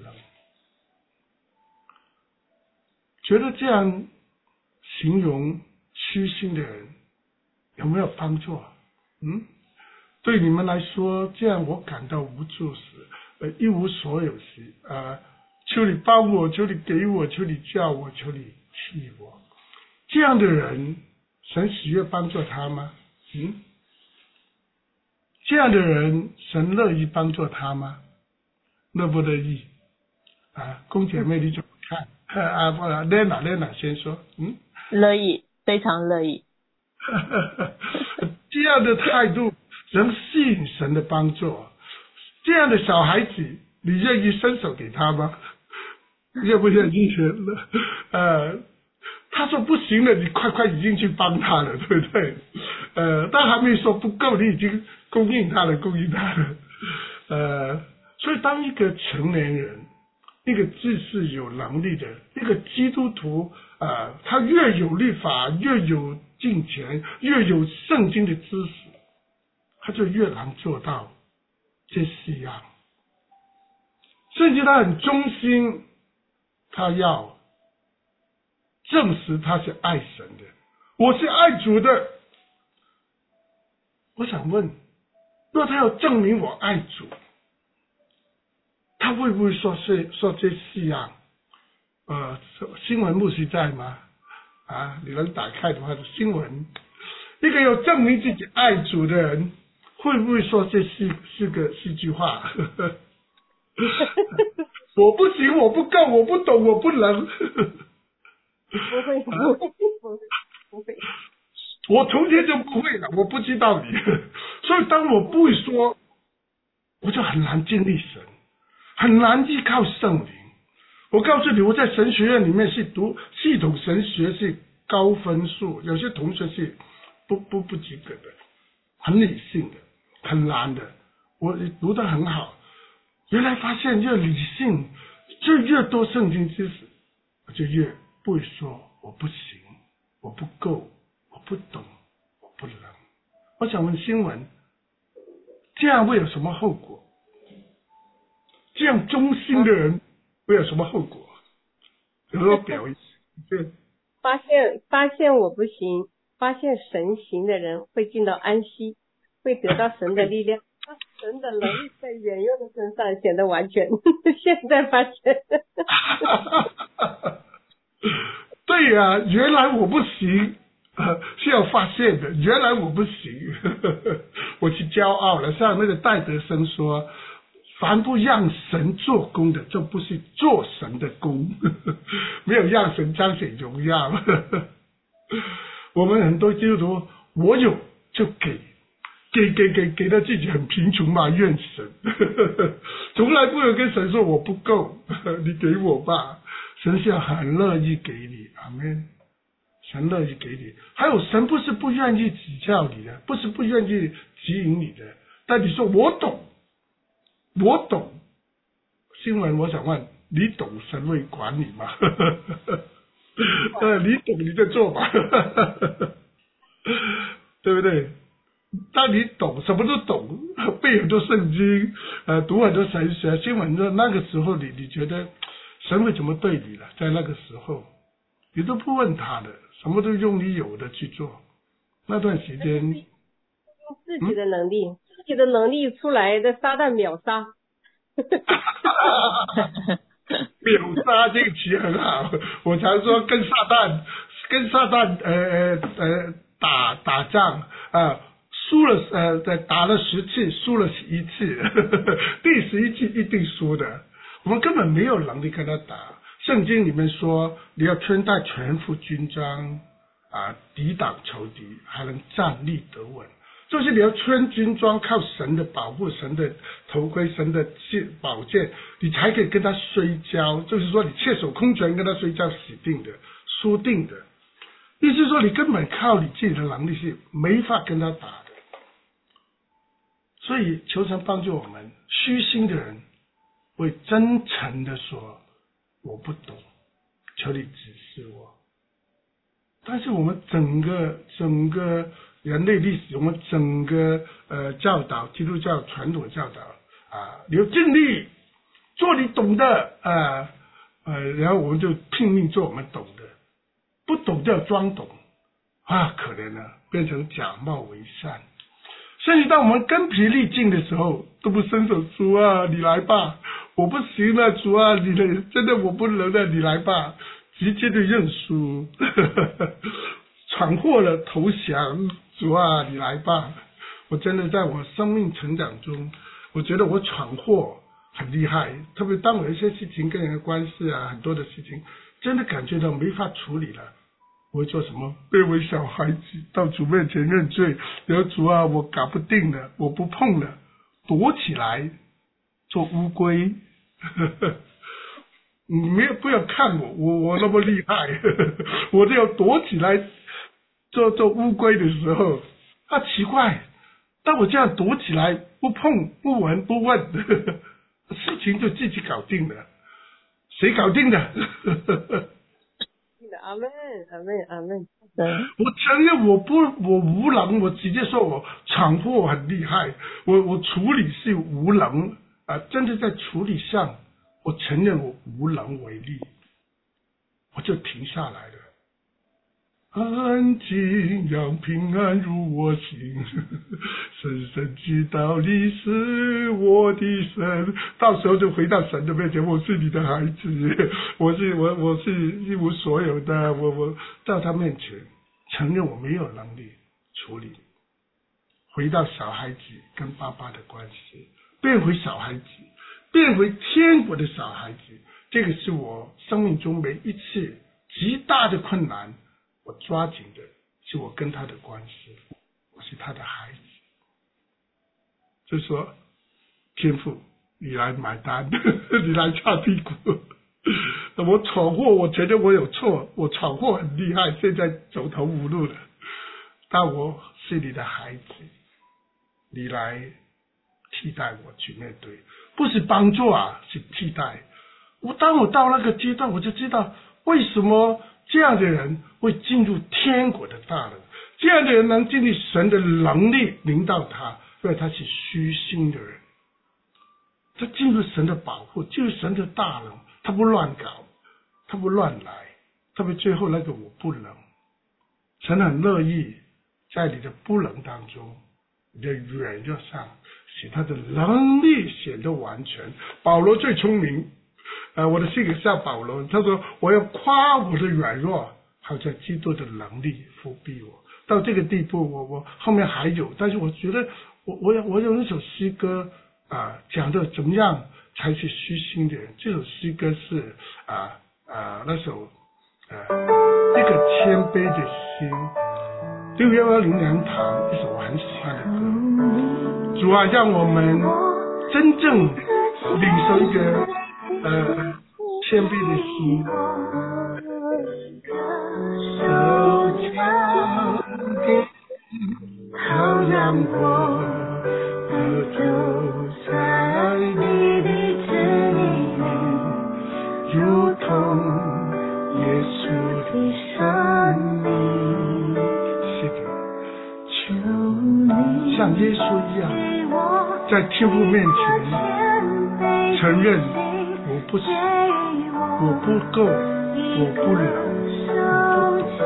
觉得这样形容虚心的人有没有帮助？嗯，对你们来说，这样我感到无助时，呃，一无所有时，呃， 求你帮我，求你给我，求你叫我，求你替我。这样的人，神喜悦帮助他吗？嗯，这样的人，神乐意帮助他吗？乐不乐意？啊，公姐妹你怎么看？啊，不然 Lena Lena 先说，嗯， 乐意，非常乐意。 这样的态度能吸引神的帮助。这样的小孩子，你愿意伸手给他吗？愿不愿意？呃，他说不行了，你快快已经去帮他了，对不对？呃，但还没说不够，你已经供应他了，供应他了。呃，所以当一个成年人，一个知识有能力的一个基督徒啊、呃，他越有律法，越有敬虔，越有圣经的知识，他就越难做到这四样。甚至他很忠心，他要证实他是爱神的，我是爱主的。我想问，若他要证明我爱主，他会不会说是说这四样？呃，新闻牧师在吗？啊，你能打开的话，新闻，一个要证明自己爱主的人，会不会说这四四个四句话？我不行，我不够，我不懂，我不能。 不会，不会，不会，不会。 我从前就不会了，我不知道你。所以当我不会说，我就很难经历神，很难依靠圣灵。我告诉你，我在神学院里面是读系统神学是高分数，有些同学是不不不及格的，很理性的，很难的。我读得很好，原来发现越理性就越多圣经知识，我就越不会说我不行，我不够，我不懂，我不能。我想问新闻，这样会有什么后果？这样忠心的人会有什么后果？有没有表演？对， 发现发现我不行，发现神行的人会进到安息，会得到神的力量，神的能力在远用的身上显得完全。现在发现。 对呀、啊，原来我不行，呃，是要发现的。原来我不行，呵呵，我去骄傲了。像那个戴德生说，凡不让神做工的，就不是做神的工，呵呵，没有让神彰显荣耀。呵呵，我们很多基督徒，我有就给，给给给给到自己很贫穷嘛，怨神，呵呵，从来不会跟神说我不够，呵呵，你给我吧。神是很乐意给你，阿们。神乐意给你，还有神不是不愿意指教你的，不是不愿意指引你的，但你说我懂，我懂。新闻我想问，你懂神会管你吗？呃，你懂你就做吧，对不对？当你懂，什么都懂，背很多圣经，呃，读很多神学新闻的那个时候，你你觉得神会怎么对你了？在那个时候，你都不问他的，什么都用你有的去做。那段时间， 用自己的能力，嗯、自己的能力出来的撒旦秒杀。 秒杀这个词很好，我常说跟撒旦跟撒旦呃呃呃打打仗啊。输了呃打了十次，输了一次，呵呵，第十一次一定输的。我们根本没有能力跟他打。圣经里面说，你要穿戴全副军装啊，抵挡仇敌，还能站立得稳。就是你要穿军装，靠神的保护、神的头盔、神的宝剑，你才可以跟他摔跤。就是说，你赤手空拳跟他摔跤，死定的，输定的。意思说，你根本靠你自己的能力是没法跟他打的。所以求神帮助我们，虚心的人会真诚的说我不懂，求你指示我。但是我们整个整个人类历史，我们整个呃教导基督教传统教导啊，你要尽力做你懂的啊呃，然后我们就拼命做我们懂的，不懂就要装懂啊，可怜了，变成假冒为善。甚至当我们筋疲力尽的时候，都不伸手说啊，你来吧， 我不行了，主啊，你的真的我不能了，你来吧，直接的认输，闯祸了投降，主啊，你来吧。我真的在我生命成长中，我觉得我闯祸很厉害，特别当我有一些事情跟人的关系啊，很多的事情，真的感觉到没法处理了。我会做什么？被为小孩子到主面前认罪，然后主啊，我搞不定了，我不碰了，躲起来做乌龟。你没有不要看我，我我那么厉害，我都要躲起来做做乌龟的时候，啊奇怪，当我这样躲起来，不碰不闻不问，事情就自己搞定了。谁搞定的？ 阿门阿门阿门。 我承认我不我无能，我直接说我闯祸很厉害，我我处理是无能啊，真的在处理上，我承认我无能为力，我就停下来了。安静，让平安入我心，深深知道你是我的神。到时候就回到神的面前，我是你的孩子，我是我我是一无所有的，我我到他面前承认我没有能力处理，回到小孩子跟爸爸的关系，变回小孩子，变回天国的小孩子。这个是我生命中每一次极大的困难，我抓紧的是我跟他的关系，我是他的孩子。就说天父，你来买单，你来擦屁股。我闯祸，我觉得我有错，我闯祸很厉害，现在走投无路了。但我是你的孩子，你来替代我去面对，不是帮助啊，是替代。我当我到那个阶段，我就知道为什么这样的人会进入天国的大能，这样的人能经历神的能力领导他，因为他是虚心的人，他进入神的保护，进入神的大能，他不乱搞，他不乱来，特别最后那个我不能，神很乐意在你的不能当中，你的软弱上使他的能力显得完全。保罗最聪明，呃，我的性格像保罗，他说我要夸我的软弱，好像基督的能力覆庇我。到这个地步，我我后面还有，但是我觉得我我有我有那首诗歌啊、呃，讲的怎么样才是虚心的人。这首诗歌是啊啊、呃呃、那首呃一个谦卑的心，六幺幺灵粮堂一首我很喜欢的歌。主啊，让我们真正领受一个呃谦卑的心，手将给好让我得走在你的旨意里，如同耶稣的生命。是的，像耶稣一样，在天父面前承认我不行，我不够，我不能，我不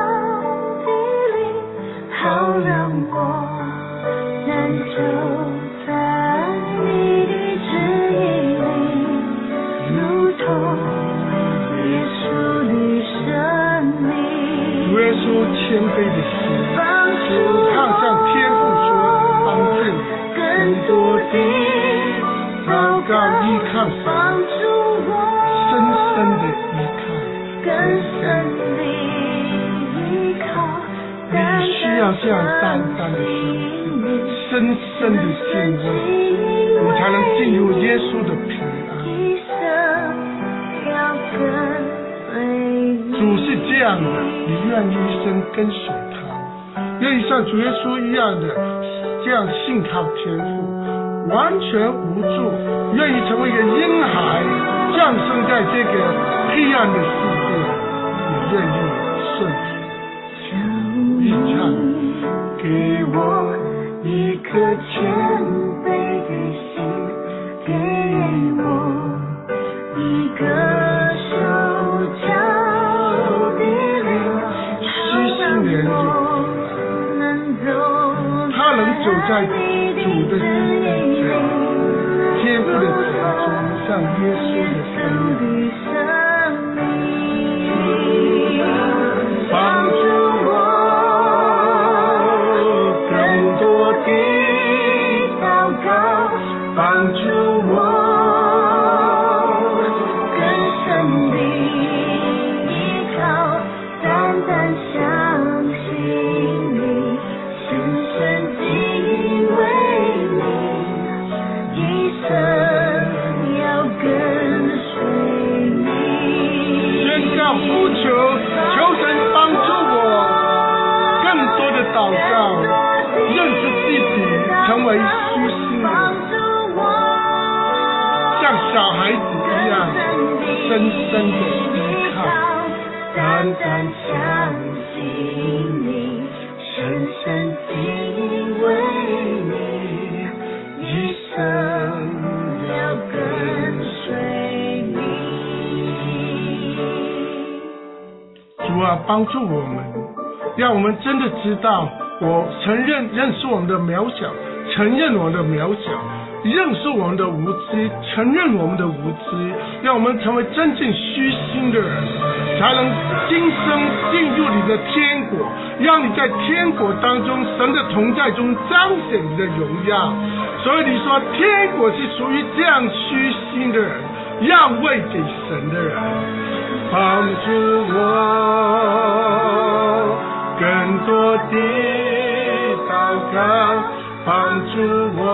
懂，好让我能走在你的旨意里，如同耶稣的生命。主耶稣谦卑的心，好像天父说帮助更多的祷告依靠神，深深的依靠，更深的依靠。你需要这样单单的相信，深深的敬畏，你才能进入耶稣的平安。主是这样的，你愿意一生跟随他，愿意像主耶稣一样的这样信靠天父，完全无助，愿意成为一个婴孩，降生在这个黑暗的世界，你愿意顺服。一唱，给我一颗谦卑的心，给我一个手脚的灵，虚心的人就他能走在主的面前，天父的手中。 上耶稣的生命，帮助我更多的祷告，帮助我更深的依靠，单单相信你，深深敬畏你，一生要跟随你。宣告呼求，求神帮助我更多的祷告，认识自己，成为虚心的人，像小孩子一样深深的依靠，单单相信你，深深敬畏你，一生要跟随你。主啊，帮助我们，让我们真的知道，我承认认识我们的渺小，承认我们的渺小，认识我们的无知，承认我们的无知，让我们成为真正虚心的人，才能今生进入你的天国，让你在天国当中，神的同在中彰显你的荣耀。所以你说天国是属于这样虚心的人，让位给神的人。帮助我更多的祷告，帮助我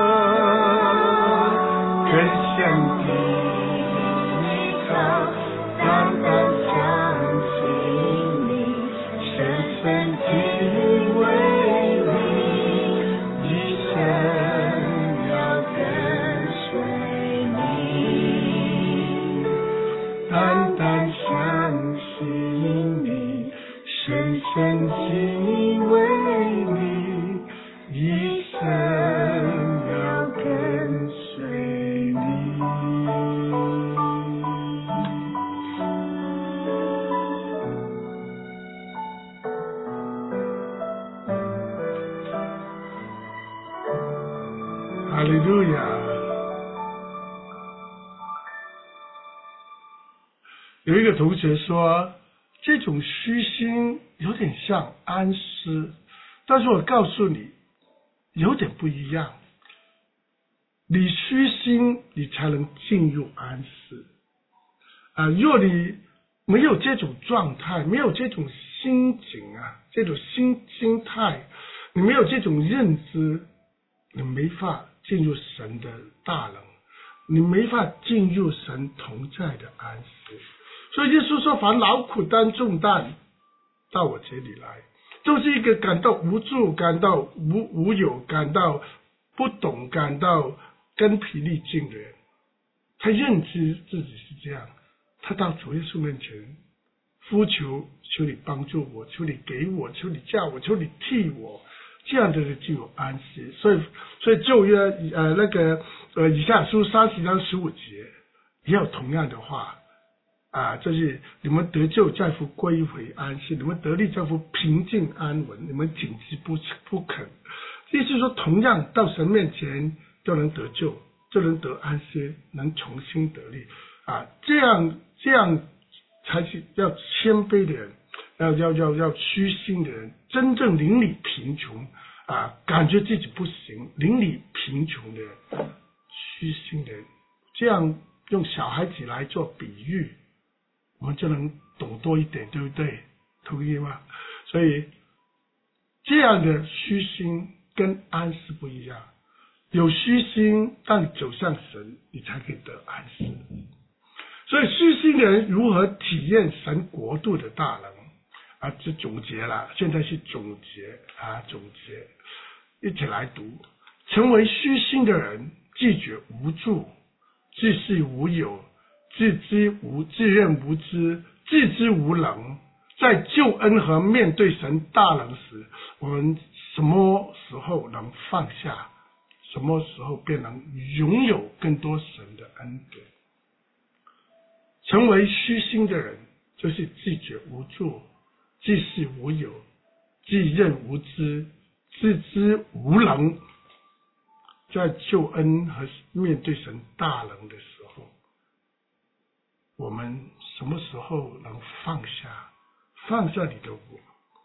更深的依靠，单单相信你，深深敬畏你，一生要跟随你，单单相信你，深深敬畏你，一生要跟随你。哈利路亚。有一个同学说，这种虚心有点像安息，但是我告诉你，有点不一样。你虚心，你才能进入安息。啊，若你没有这种状态，没有这种心境啊，这种心心态，你没有这种认知，你没法进入神的大能，你没法进入神同在的安息。所以耶稣说，凡劳苦担重担到我这里来，就是一个感到无助，感到无无有，感到不懂，感到筋疲力尽的人，他认知自己是这样，他到主耶稣面前呼求，求你帮助我，求你给我，求你叫我，求你替我，这样的人就有安息。所以所以旧约呃那个呃以赛亚书三十章十五节也有同样的话啊，就是你们得救在乎归回安息，你们得力在乎平静安稳，你们谨记不不肯。意思说，同样到神面前就能得救，就能得安息，能重新得力啊！这样这样才是要谦卑的人，要要要要虚心的人，真正邻里贫穷啊，感觉自己不行，邻里贫穷的人，虚心的人，这样用小孩子来做比喻，我们就能懂多一点，对不对？同意吗？所以这样的虚心跟安息不一样，有虚心，当你走向神，你才可以得安息。所以虚心的人如何体验神国度的大能啊？这总结了，现在是总结啊，总结，一起来读：成为虚心的人，拒绝无助，自恃无有，自知无自认无知，自知无能。在救恩和面对神大能时，我们什么时候能放下？什么时候便能拥有更多神的恩典？成为虚心的人，就是自觉无助，自恃无有，自认无知，自知无能。在救恩和面对神大能的时候， 我们什么时候能放下，放下你的我，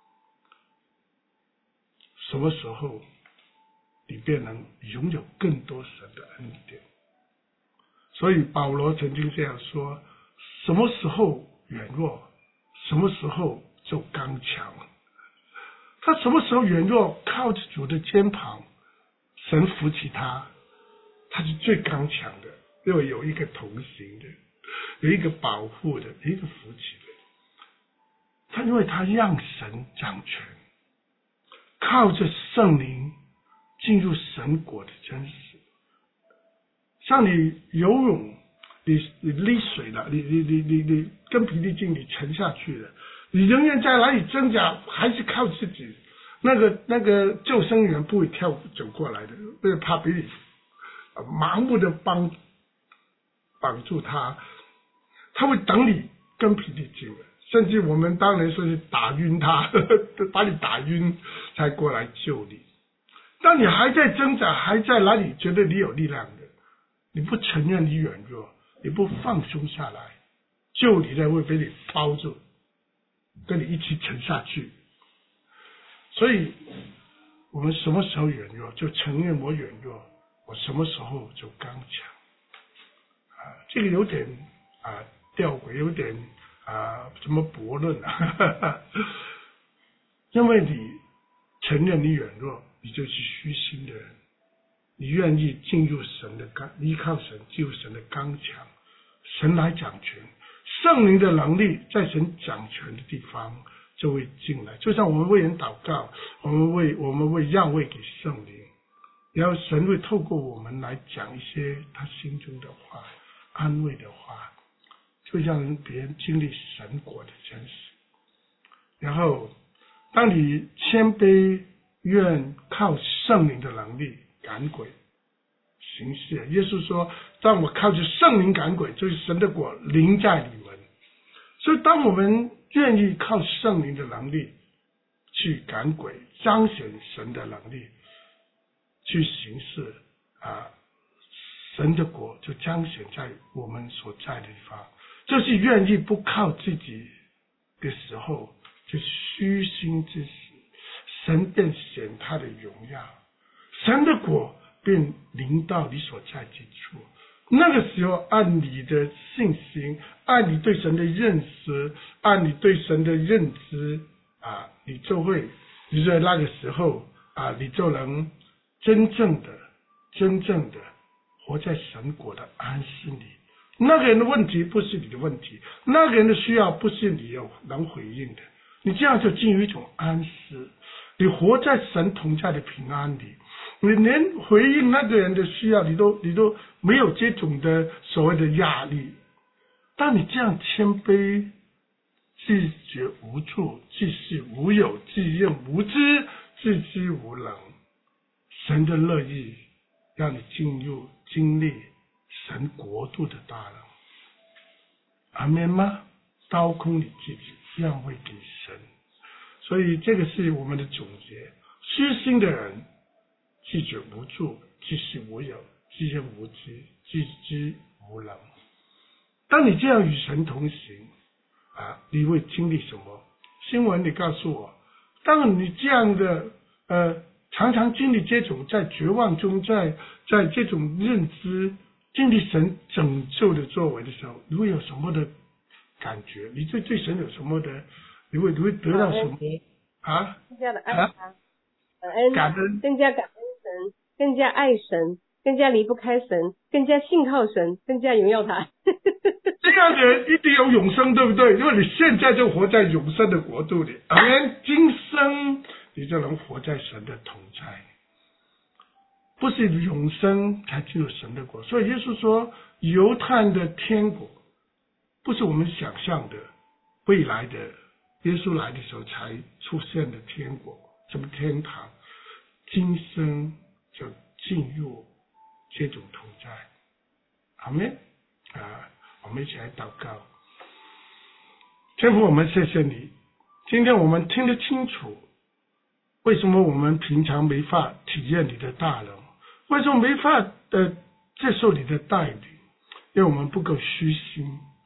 什么时候你便能拥有更多神的恩典。所以保罗曾经这样说，什么时候软弱，什么时候就刚强。他什么时候软弱，靠着主的肩膀，神扶起他，他是最刚强的，因为有一个同行的，有一个保护的，有一个扶起的。他因为他让神掌权，靠着圣灵进入神国的真实。像你游泳，你你溺水了，你你你你你跟疲力尽，你沉下去了，你仍然在哪里挣扎，还是靠自己。那个那个救生员不会跳走过来的，为了怕别人盲目的帮绑住他，他会等你跟疲力尽了，甚至我们当然说是打晕他，呵呵把你打晕才过来救你。当你还在挣扎，还在哪里觉得你有力量的，你不承认你软弱，你不放松下来，救你的会被你包住，跟你一起沉下去。所以我们什么时候软弱，就承认我软弱，我什么时候就刚强。啊，这个有点啊吊诡，有点啊什么驳论啊呵呵，因为你承认你软弱，你就是虚心的人，你愿意进入神的刚，依靠神进入神的刚强，神来掌权，圣灵的能力在神掌权的地方就会进来。就像我们为人祷告，我们为我们为让位给圣灵，然后神会透过我们来讲一些他心中的话，安慰的话，就让别人经历神国的真实。然后当你谦卑愿靠圣灵的能力赶鬼行事，耶稣说当我靠着圣灵赶鬼，就是神的国临在你们。所以当我们愿意靠圣灵的能力去赶鬼，彰显神的能力去行事啊，神的国就彰显在我们所在的地方。就是愿意不靠自己的时候，就虚心之时，神便显他的荣耀，神的国便临到你所在之处。那个时候按你的信心，按你对神的认识，按你对神的认知啊，你就会你在那个时候啊，你就能真正的真正的活在神国的安息里。那个人的问题不是你的问题，那个人的需要不是你有能回应的，你这样就进入一种安息，你活在神同在的平安里，你连回应那个人的需要你都你都没有这种的所谓的压力。当你这样谦卑，自觉无助，自是无有，自认无知，自知无能，神的乐意让你进入经历神国度的大能。阿们吗？刀空你自己，让位给神。所以这个是我们的总结。虚心的人自觉无助，自是无有，自认无知，自知无能。当你这样与神同行啊，你会经历什么？新闻你告诉我，当你这样的呃常常经历这种在绝望中，在在这种认知经历神拯救的作为的时候，你会有什么的感觉？你对对神有什么的？你会你会得到什么啊？ 更加的爱他，感恩， 感恩， 更加感恩神，更加爱神，更加离不开神，更加信靠神，更加荣耀他。 这样的人一定有永生，对不对？因为你现在就活在永生的国度里，而今生你就能活在神的同在。不是永生才进入神的国，所以耶稣说犹太的天国不是我们想象的未来的耶稣来的时候才出现的天国，什么天堂，今生就进入这种同在。阿们啊，我们一起来祷告。天父，我们谢谢你，今天我们听得清楚为什么我们平常没法体验你的大能，为什么没法呃接受你的带领，因为我们不够虚心，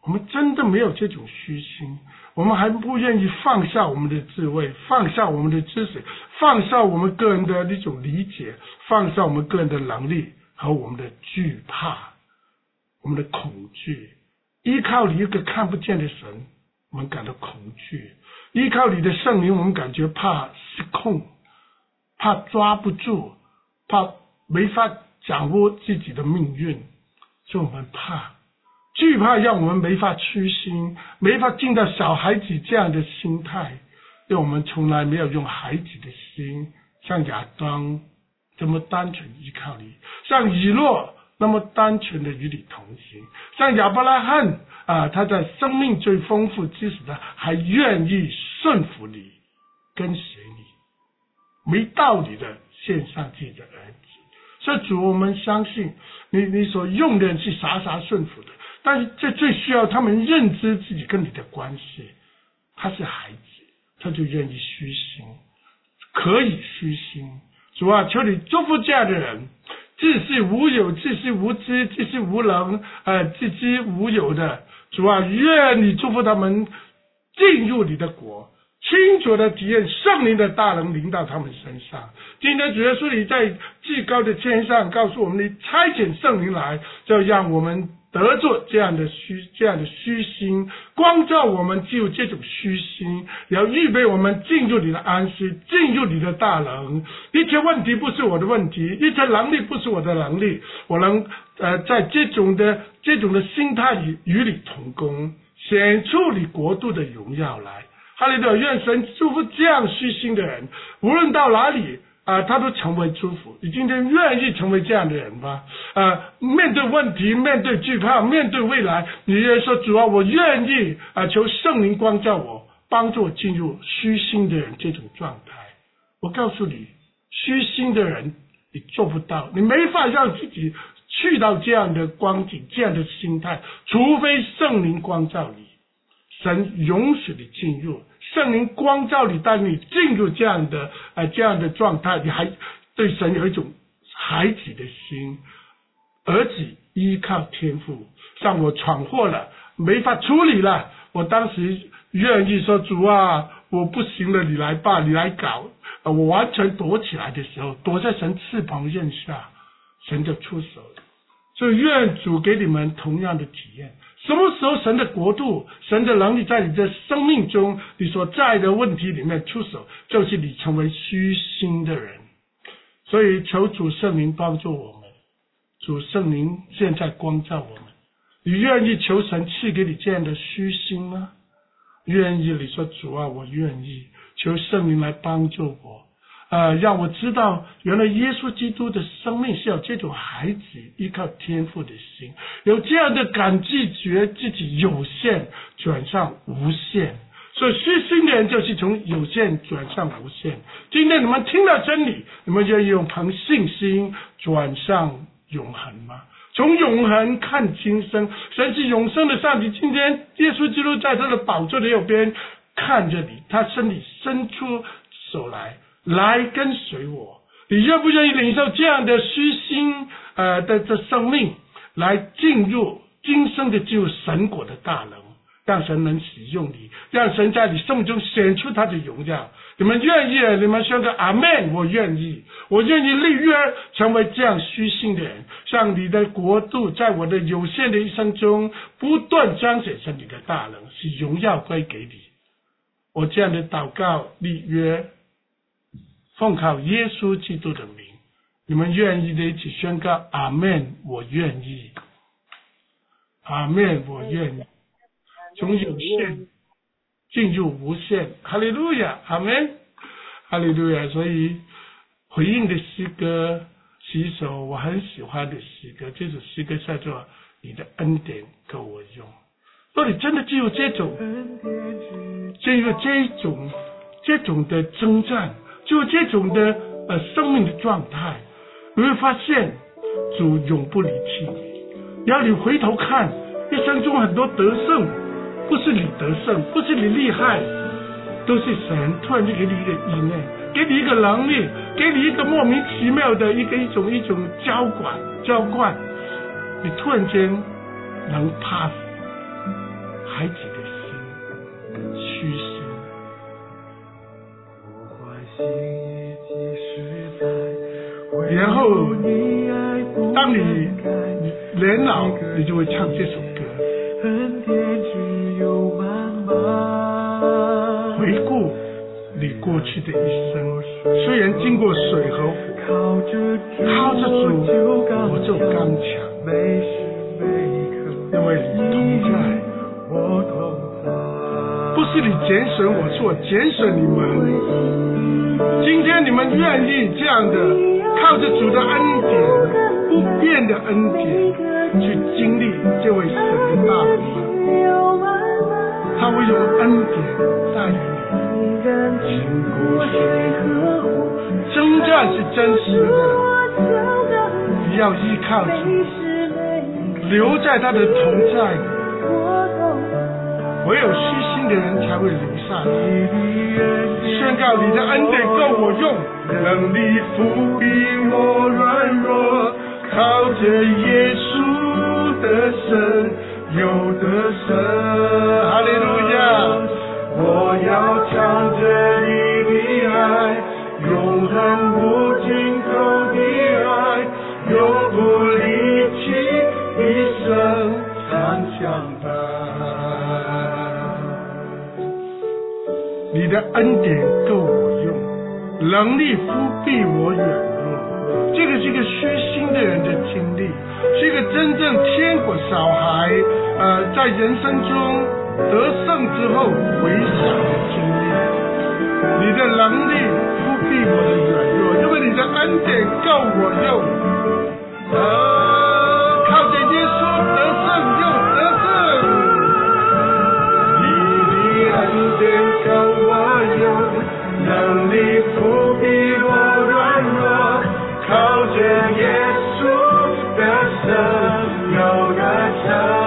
我们真的没有这种虚心，我们还不愿意放下我们的智慧，放下我们的知识，放下我们个人的一种理解，放下我们个人的能力和我们的惧怕，我们的恐惧。依靠你一个看不见的神，我们感到恐惧；依靠你的圣灵，我们感觉怕失控，怕抓不住，怕没法掌握自己的命运，所以我们怕，惧怕让我们没法屈心，没法进到小孩子这样的心态，因为我们从来没有用孩子的心，像亚当这么单纯依靠你，像以诺那么单纯的与你同行，像亚伯拉罕啊，他在生命最丰富之时呢，还愿意顺服你，跟随你，没道理的献上自己的儿子。所以主，我们相信你，你所用的人是傻傻顺服的，但是这最需要他们认知自己跟你的关系。他是孩子，他就愿意虚心，可以虚心。主啊，求你祝福这样的人，自是无有，自是无知，自是无能，呃，自知无有的。主啊，愿你祝福他们进入你的国，清楚的体验圣灵的大能临到他们身上。今天主耶稣你在至高的天上告诉我们，你差遣圣灵来，就让我们得着这样的虚这样的虚心，光照我们进入这种虚心，要预备我们进入你的安息，进入你的大能。一切问题不是我的问题，一切能力不是我的能力，我能呃在这种的这种的心态里与你同工，显出你国度的荣耀来。哈利路亚！愿神祝福这样虚心的人，无论到哪里啊、呃，他都成为祝福。你今天愿意成为这样的人吗？啊、呃，面对问题，面对惧怕，面对未来，你也说主啊，我愿意啊、呃，求圣灵光照我，帮助我进入虚心的人这种状态。我告诉你，虚心的人你做不到，你没法让自己去到这样的光景，这样的心态，除非圣灵光照你。神允许你进入，圣灵光照你，带你进入这样的呃这样的状态，你还对神有一种孩子的心，儿子依靠天父，像我闯祸了，没法处理了，我当时愿意说主啊，我不行了，你来吧，你来搞，呃、我完全躲起来的时候，躲在神翅膀刃下，神就出手了。所以愿主给你们同样的体验。什么时候神的国度，神的能力在你的生命中，你所在的问题里面出手，就是你成为虚心的人。所以求主圣灵帮助我们，主圣灵现在光照我们。你愿意求神赐给你这样的虚心吗？愿意，你说主啊，我愿意，求圣灵来帮助我，呃，让我知道原来耶稣基督的生命是有这种孩子依靠天父的心，有这样的感激觉自己有限转向无限。所以虚心的人就是从有限转向无限。今天你们听了真理，你们愿意用凭信心转向永恒吗？从永恒看今生，神是永生的上帝。今天耶稣基督在他的宝座的右边看着你，他身体伸出手来来跟随我。你愿不愿意领受这样的虚心呃的这生命，来进入今生的进入神国的大能，让神能使用你，让神在你生命中显出他的荣耀。你们愿意，你们宣告阿们，我愿意，我愿意立约成为这样虚心的人，让你的国度在我的有限的一生中不断彰显出你的大能，使荣耀归给你。我这样的祷告立约，奉靠耶稣基督的名，你们愿意的一起宣告阿们，我愿意，阿们，我愿意，从有限进入无限，哈利路亚，阿们，哈利路亚。所以回应的诗歌是一首我很喜欢的诗歌，这首诗歌叫做你的恩典够我用。若你真的进入这种进入这种这种的征战，就这种的呃生命的状态，你会发现主永不离弃你。要你回头看一生中很多得胜，不是你得胜，不是你厉害，都是神突然就给你一个意念，给你一个能力，给你一个莫名其妙的一个一种一种浇灌浇灌，你突然间能 pass， 孩子的心，虚心。然后当你年老，你就会唱这首歌，回顾你过去的一生，虽然经过水和火，靠着主我就刚强，因为你同在，不是你拣选我，是我拣选你们。今天你们愿意这样的靠着主的恩典，不变的恩典去经历这位神的大能吗？他会用恩典带领你经过水和火，征战是真实的，你要依靠主，留在他的同在里，唯有虚心的人才会留下来。宣告你的恩典够我用，能力扶庇我软弱，靠着耶稣的神有得胜。哈利路亚！我要唱着你的爱，永恒无尽头的爱，永不离弃，一生常相伴。你的恩典够我用，能力扶庇我软弱。这个是一个虚心的人的经历，是一个真正天国小孩呃，在人生中得胜之后回想的经历。你的能力扶庇我的软弱，因为你的恩典够我用。啊，靠着耶稣得胜又得胜。你的恩典够我用，能力扶庇我软弱，靠着耶稣的神有得胜。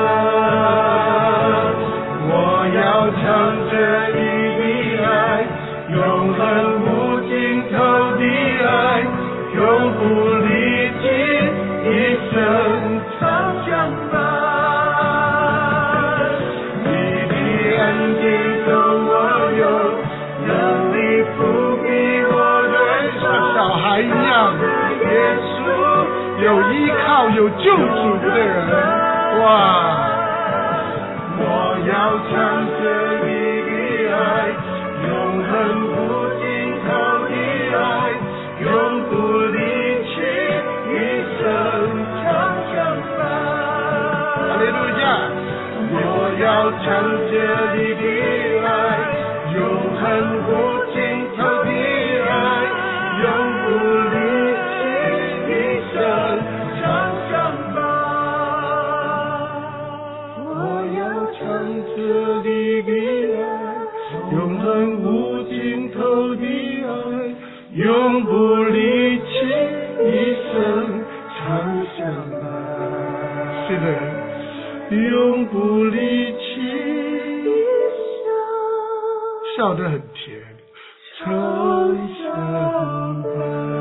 我要唱着你的爱，永恒无尽头的爱，永不离弃，一生常相伴。你的恩典够我用，能力扶庇我软弱，像小孩一样，耶稣有依靠有救主的人，哇！我要唱着你的爱，永恒无尽头的爱，永不离弃，一生常相伴。哈利路亚！我要唱着你的爱，永恒无尽头的爱，永不离弃，一生常相伴。我要唱着你的爱，永恒无尽头的爱，永不离弃，一生常相伴。是的，永不离弃，笑得很甜，常相伴。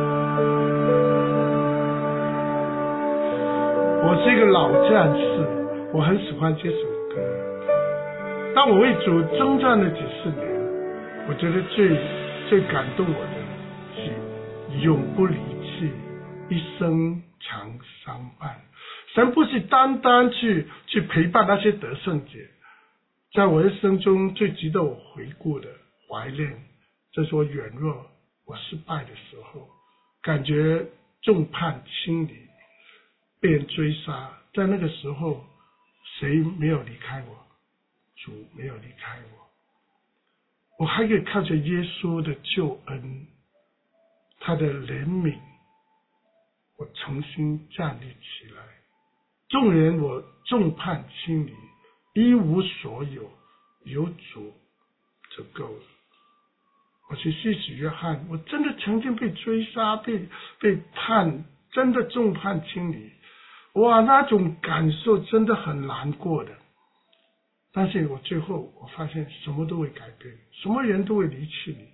我是一个老战士，我很喜欢这首歌。当我为主征战了几十年，我觉得最最感动我的是永不离弃，一生常相伴。神不是单单去去陪伴那些得胜者，在我一生中最值得我回顾的怀念，这是我软弱我失败的时候，感觉众叛亲离，被人追杀，在那个时候谁没有离开我？主没有离开我，我还可以靠着耶稣的救恩，他的怜悯，我重新站立起来。纵然我众叛亲离，一无所有，有主就够了。我去施洗约翰，我真的曾经被追杀，被被判，真的众叛亲离，哇，那种感受真的很难过的。但是我最后我发现什么都会改变，什么人都会离弃你，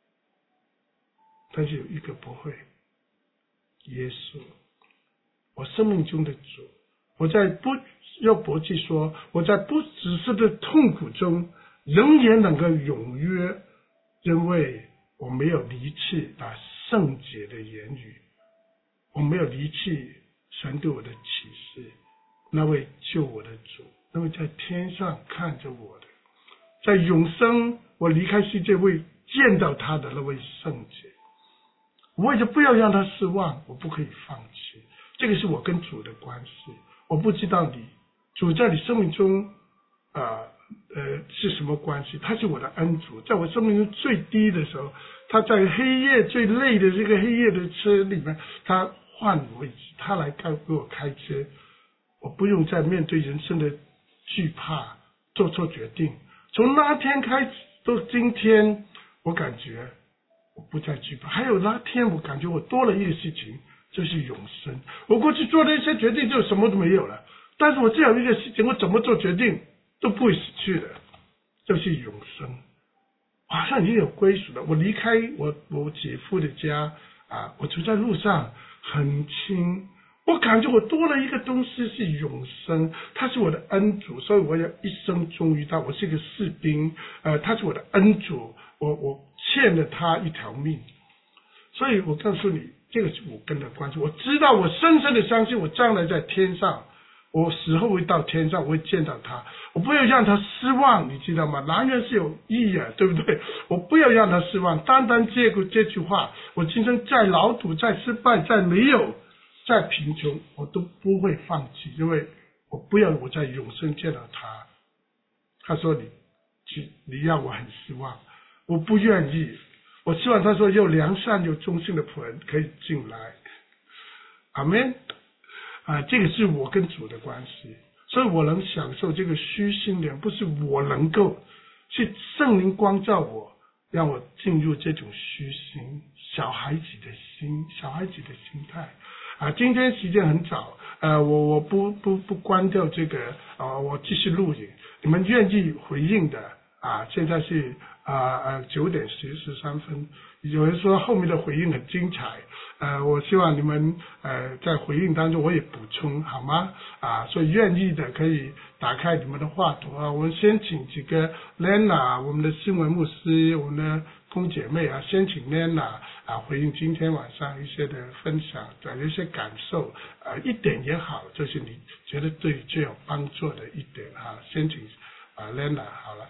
但是有一个不会，耶稣，我生命中的主， 我在不约伯记说，我在不止息的痛苦中仍然能够踊跃，因为我没有离弃那圣洁的言语，我没有离弃神对我的启示，那位救我的主，那位在天上看着我的，在永生我离开世界会见到他的那位圣洁，我也不要让他失望，我不可以放弃。这个是我跟主的关系。我不知道你主在你生命中呃呃是什么关系，他是我的恩主，在我生命中最低的时候，他在黑夜最累的这个黑夜的车里面，他换位置，他来给我开车，我不用再面对人生的惧怕做错决定。从那天开始到今天，我感觉我不再惧怕。还有那天我感觉我多了一个事情，就是永生。我过去做的一些决定就什么都没有了，但是我这样一个事情，我怎么做决定都不会死去的，就是永生。马上已经有归属了。我离开我我姐夫的家啊，我走在路上很轻，我感觉我多了一个东西是永生，他是我的恩主，所以我要一生忠于他。我是一个士兵，呃，他是我的恩主，我我欠了他一条命。所以我告诉你，这个是我跟他关系。我知道，我深深的相信，我将来在天上，我死后会到天上，我会见到他。我不要让他失望，你知道吗？男人是有义啊，对不对？我不要让他失望。单单这个这句话，我今生再劳苦、再失败、再没有、再贫穷，我都不会放弃，因为我不要我在永生见到他。他说你你让我很失望，我不愿意。我希望他说有良善有忠心的仆人可以进来。阿们啊，这个是我跟主的关系，所以我能享受这个虚心的，不是我能够，是圣灵光照我，让我进入这种虚心小孩子的心小孩子的心态啊。今天时间很早，呃，我我不不不关掉这个啊，我继续录影。你们愿意回应的啊，现在是啊呃九点十十三分。有人说后面的回应很精彩，呃，我希望你们呃在回应当中我也补充好吗？啊，所以愿意的可以打开你们的话筒啊。我们先请几个 Lena， 我们的新闻牧师，我们的空姐妹啊，先请 Lena 啊回应今天晚上一些的分享，有一些感受，呃，一点也好，就是你觉得对最有帮助的一点啊，先请啊 Lena 好了。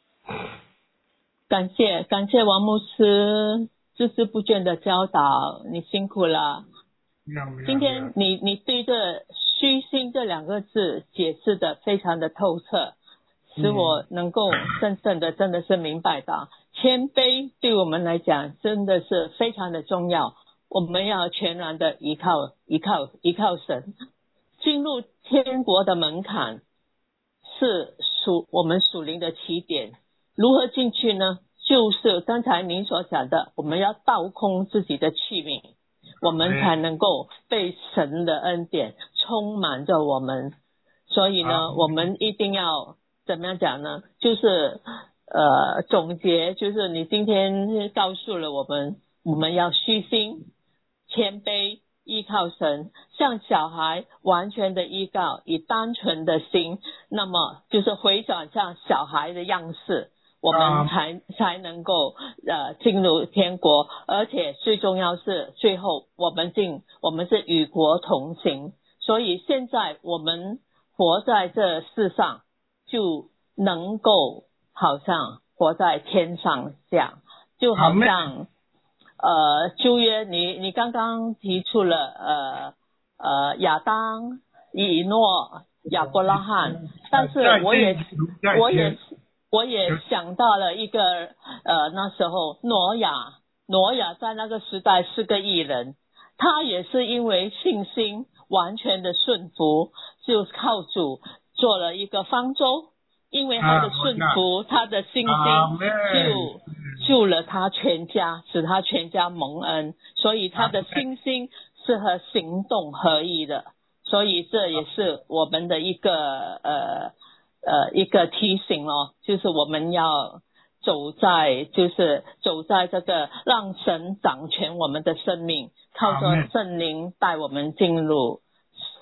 感谢感谢王牧师孜孜不倦的教导，你辛苦了。今天你你对这虚心这两个字解释的非常的透彻，使我能够深深的真的是明白到，谦卑对我们来讲真的是非常的重要。我们要全然的依靠依靠依靠神。进入天国的门槛是属我们属灵的起点。如何进去呢？就是刚才您所讲的，我们要倒空自己的器皿，我们才能够被神的恩典充满着我们。所以呢，我们一定要怎么样讲呢？就是呃总结，就是你今天告诉了我们，我们要虚心、谦卑，依靠神，像小孩完全的依靠，以单纯的心，那么就是回转向小孩的样式，我们才、uh, 才能够呃进入天国。而且最重要是最后我们进我们是与国同行。所以现在我们活在这世上，就能够好像活在天上这样，就好像呃旧约你你刚刚提出了呃呃亚当、以诺、亚伯拉罕，但是我也我也我也想到了一个呃那时候挪亚，挪亚在那个时代是个义人，他也是因为信心完全的顺服，就靠主做了一个方舟，因为他的顺服、啊、他的信心就救了他全家，使他全家蒙恩，所以他的信心是和行动合一的。所以这也是我们的一个呃呃一个提醒咯，就是我们要走在就是走在这个让神掌权我们的生命，靠着圣灵带我们进入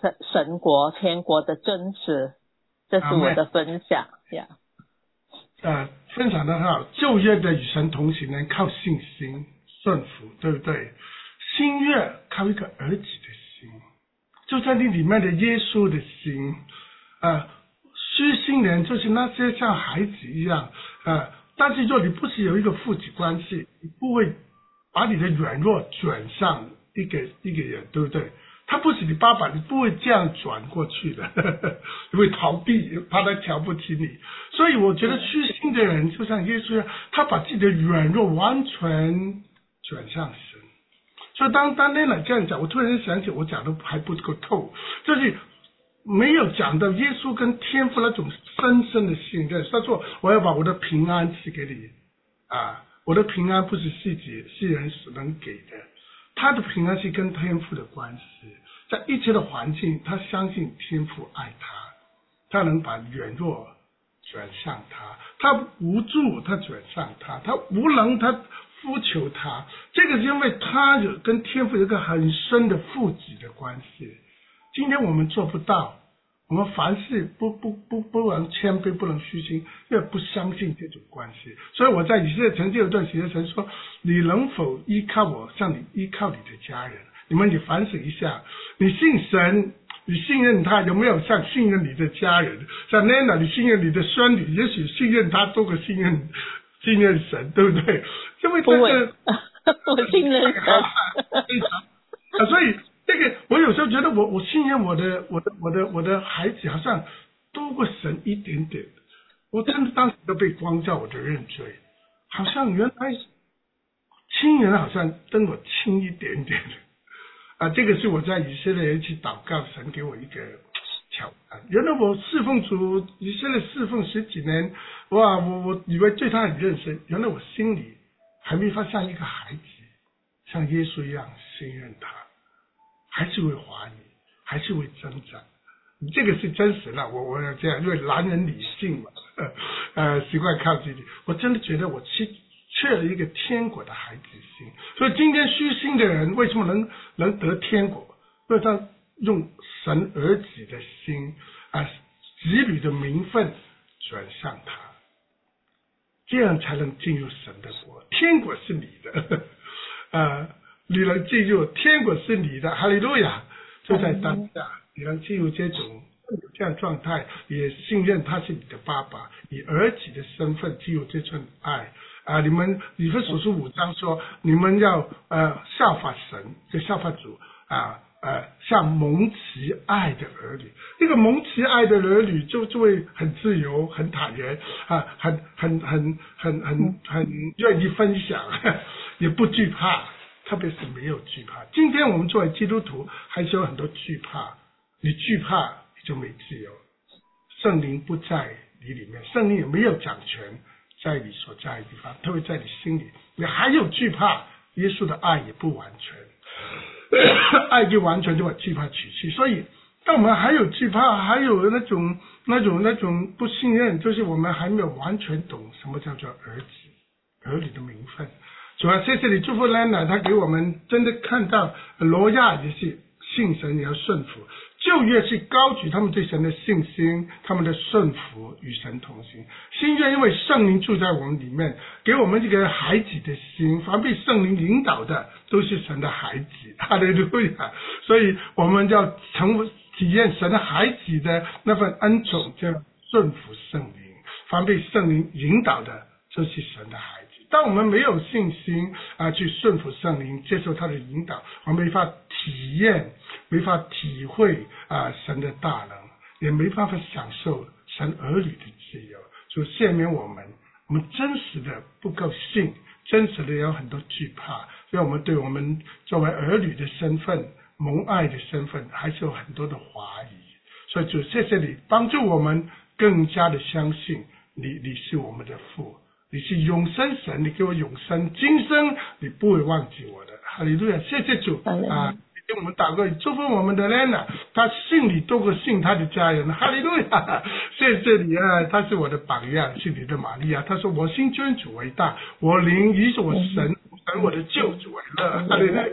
神神国天国的真实，这是我的分享呀。 呃，分享的很好，旧约的与神同行呢，靠信心顺服，对不对？新约靠一个儿子的心，就在你里面的耶稣的心。呃，虚心人就是那些像孩子一样，呃，但是若你不是有一个父子关系，你不会把你的软弱转向一个一个人，对不对？他不是你爸爸，你不会这样转过去的，呵呵，你会逃避，怕他瞧不起你。所以我觉得虚心的人就像耶稣一样，他把自己的软弱完全转向神。所以当当那这样讲，我突然想起我讲的还不够透，就是没有讲到耶稣跟天父那种深深的信任。他说我要把我的平安赐给你啊，我的平安不是世界世人所能给的。他的平安是跟天父的关系，在一切的环境，他相信天父爱他，他能把软弱转向他，他无助他转向他，他无能他呼求他。这个是因为他有跟天父有一个很深的父子的关系。今天我们做不到，我们凡事不不不不能谦卑，不能虚心，因为不相信这种关系。所以我在以色列曾经有段时间神说，你能否依靠我，像你依靠你的家人？你们也反省一下，你信神，你信任他，有没有像信任你的家人？像 Nana 你信任你的孙女，也许信任他多过信任信任神，对不对？因为这个我信任神啊，所以这个我有时候觉得我我信任我的我的我的我的孩子好像多过神一点点，我真的当时都被光照我的认罪，好像原来亲人好像跟我亲一点点啊，这个是我在以色列人去祷告，神给我一个巧啊。原来我侍奉主以色列侍奉十几年，哇，我我以为对他很认识，原来我心里还没法像一个孩子，像耶稣一样信任他。还是会怀疑，还是会挣扎，这个是真实的。我我要这样，因为男人理性嘛，呃，习惯靠自己。我真的觉得我缺缺了一个天国的孩子心。所以今天虚心的人为什么能能得天国？因为他用神儿子的心啊，子女的名分转向他，这样才能进入神的国。天国是你的，呃。你能进入天国是你的，哈利路亚！就在当下，你能进入这种这样状态，也信任他是你的爸爸，以儿子的身份进入这份爱啊！你们以弗所书五章说，你们要呃效法神，就效法主啊呃像蒙慈爱的儿女。一个蒙慈爱的儿女就就会很自由、很坦然啊，很很很很很很愿意分享，也不惧怕。特别是没有惧怕。今天我们作为基督徒还是有很多惧怕，你惧怕你就没自由，圣灵不在你里面，圣灵也没有掌权在你所在的地方，特别在你心里，你还有惧怕，耶稣的爱也不完全，爱一完全就把惧怕取去。所以当我们还有惧怕，还有那种那种那种不信任，就是我们还没有完全懂什么叫做儿子儿女的名分。主要谢谢你祝福兰娜，他给我们真的看到罗亚也是信神也要顺服，旧约是高举他们对神的信心，他们的顺服与神同行。新约因为圣灵住在我们里面，给我们这个孩子的心，凡被圣灵引导的都是神的孩子，哈利路亚！所以我们要成体验神的孩子的那份恩宠，叫顺服圣灵，凡被圣灵引导的就是神的孩子。当我们没有信心啊，去顺服圣灵，接受他的引导，我们没法体验，没法体会啊神的大能，也没办法享受神儿女的自由。所以赦免我们，我们真实的不够信，真实的有很多惧怕，所以我们对我们作为儿女的身份、蒙爱的身份，还是有很多的怀疑。所以主谢谢你帮助我们更加的相信你，你是我们的父。你是永生神，你给我永生，今生你不会忘记我的，哈利路亚！谢谢主啊！给我们祷告，祝福我们的 Lena， 他信你多过信他的家人，哈利路亚！谢谢你啊，他是我的榜样，是你的玛利亚。他说我信尊主为大，我灵以我神神我的救主为乐，哈利路亚！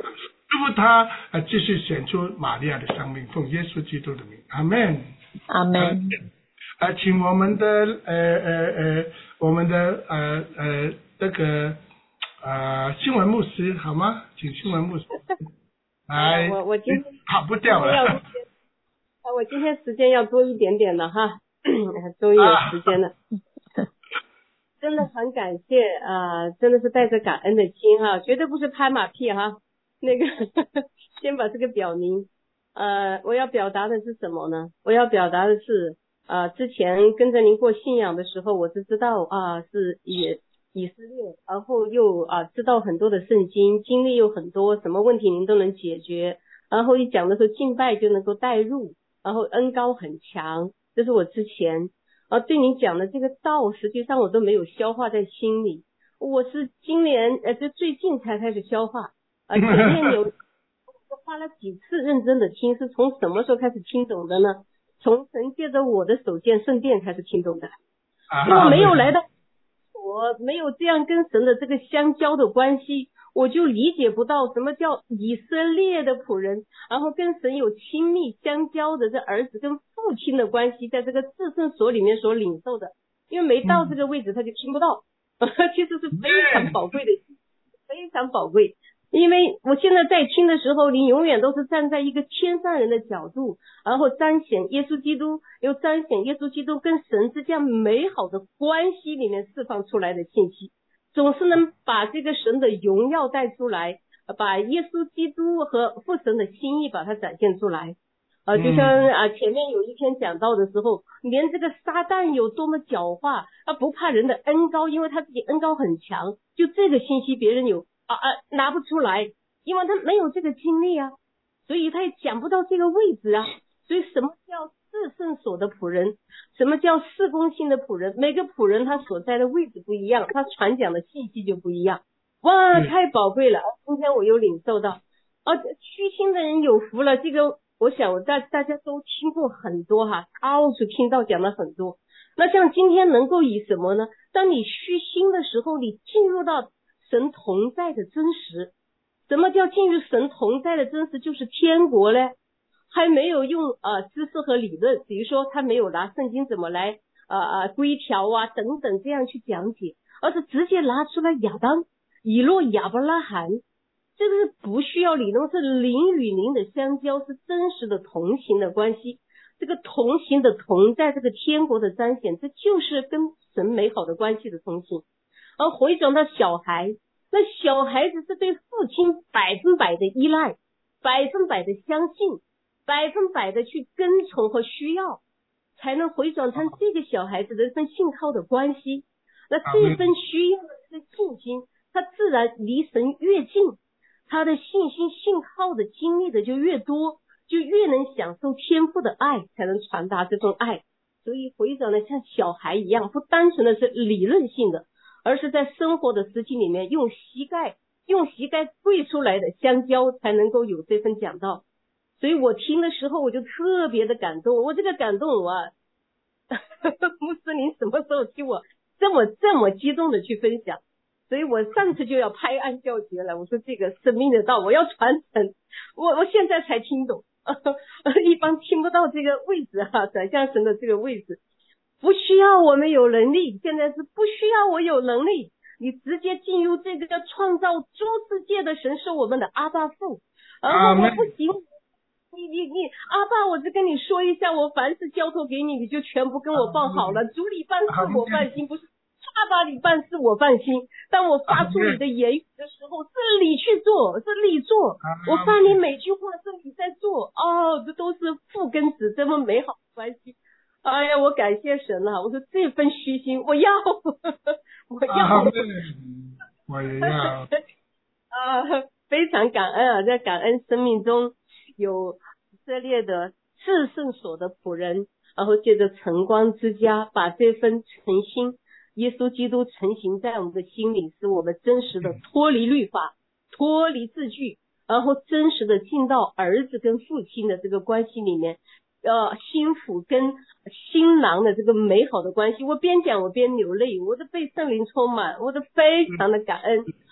福他呃继续显出玛利亚的生命，奉耶稣基督的名，阿门， 阿门。 呃，请我们的呃呃呃我们的呃呃那个呃新闻牧师好吗？请新闻牧师来， 我我今天跑不掉了。 啊，我今天时间要多一点点了哈，终于有时间了。啊真的很感谢啊、呃，真的是带着感恩的心哈，绝对不是拍马屁哈。那个先把这个表明，呃，我要表达的是什么呢？我要表达的是，啊、呃，之前跟着您过信仰的时候，我是知道啊、呃，是以以色列，然后又啊、呃、知道很多的圣经，经历有很多，什么问题您都能解决，然后一讲的时候敬拜就能够带入，然后恩高很强，这是我之前。啊，对你讲的这个道，实际上我都没有消化在心里。我是今年呃，就最近才开始消化。啊，前面有我花了几次认真的听，是从什么时候开始听懂的呢？从神借着我的手见圣殿开始听懂的。如果没有来到，我没有这样跟神的这个相交的关系，我就理解不到什么叫以色列的仆人，然后跟神有亲密相交的这儿子跟父亲的关系，在这个至圣所里面所领受的，因为没到这个位置他就听不到，其实是非常宝贵的，非常宝贵。因为我现在在听的时候，你永远都是站在一个天上人的角度，然后彰显耶稣基督，又彰显耶稣基督跟神之间美好的关系里面释放出来的信息，总是能把这个神的荣耀带出来，把耶稣基督和父神的心意把它展现出来。呃，就像啊前面有一篇讲到的时候，连这个撒旦有多么狡猾，他不怕人的恩高，因为他自己恩高很强，就这个信息别人有啊啊拿不出来，因为他没有这个经历啊，所以他也讲不到这个位置啊。所以什么叫至圣所的仆人，什么叫事工性的仆人，每个仆人他所在的位置不一样，他传讲的信息就不一样。哇，太宝贵了，今天我有领受到啊，虚心的人有福了。这个我想我大大家都听过很多哈，到处听到讲了很多。那像今天能够以什么呢？当你虚心的时候，你进入到神同在的真实。什么叫进入神同在的真实？就是天国嘞，还没有用呃知识和理论，比如说他没有拿圣经怎么来呃呃规条啊等等这样去讲解，而是直接拿出来亚当、以诺、亚伯拉罕。这个是不需要理论，是灵与灵的相交，是真实的同行的关系。这个同行的同在，这个天国的彰显，这就是跟神美好的关系的同行。而回转到小孩，那小孩子是对父亲百分百的依赖，百分百的相信，百分百的去跟从和需要，才能回转成这个小孩子的一份信靠的关系。那这份需要的这个信心，他自然离神越近，他的信心信靠的经历的就越多，就越能享受天父的爱，才能传达这种爱。所以回转呢，像小孩一样，不单纯的是理论性的，而是在生活的实际里面用膝盖用膝盖跪出来的相交，才能够有这份讲道。所以我听的时候我就特别的感动，我这个感动啊牧师您什么时候听我这么这么激动的去分享？所以我上次就要拍案叫绝了，我说这个生命的道我要传承，我我现在才听懂一般听不到这个位置哈、啊，转向神的这个位置不需要我们有能力，现在是不需要我有能力，你直接进入这个创造诸世界的神是我们的阿爸父。然后我不行，你你你阿爸，我只跟你说一下，我凡事交托给你，你就全部跟我办好了。主里办事我放心，不是阿爸里办事我放心。当我发出你的言语的时候，是你去做，是你做。我发你每句话是你在做。哦，这都是父跟子这么美好的关系。哎呀，我感谢神了、啊！我说这份虚心，我要，我要， 我也要。 啊，非常感恩啊，在感恩生命中有以色列的至圣所的仆人，然后借着晨光之家，把这份诚心，耶稣基督成型在我们的心里，使我们真实的脱离律法，脱离字句，然后真实的进到儿子跟父亲的这个关系里面。呃，心腹跟新郎的这个美好的关系，我边讲我边流泪，我的被圣灵充满，我的非常的感恩，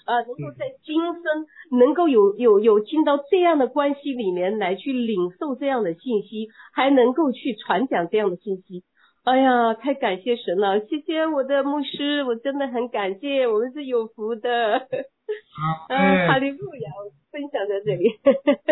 呃，能够在今生能够有有有进到这样的关系里面来去领受这样的信息，还能够去传讲这样的信息。哎呀，太感谢神了！谢谢我的牧师，我真的很感谢，我们是有福的。 好， 啊，哈利路亚！我分享在这里。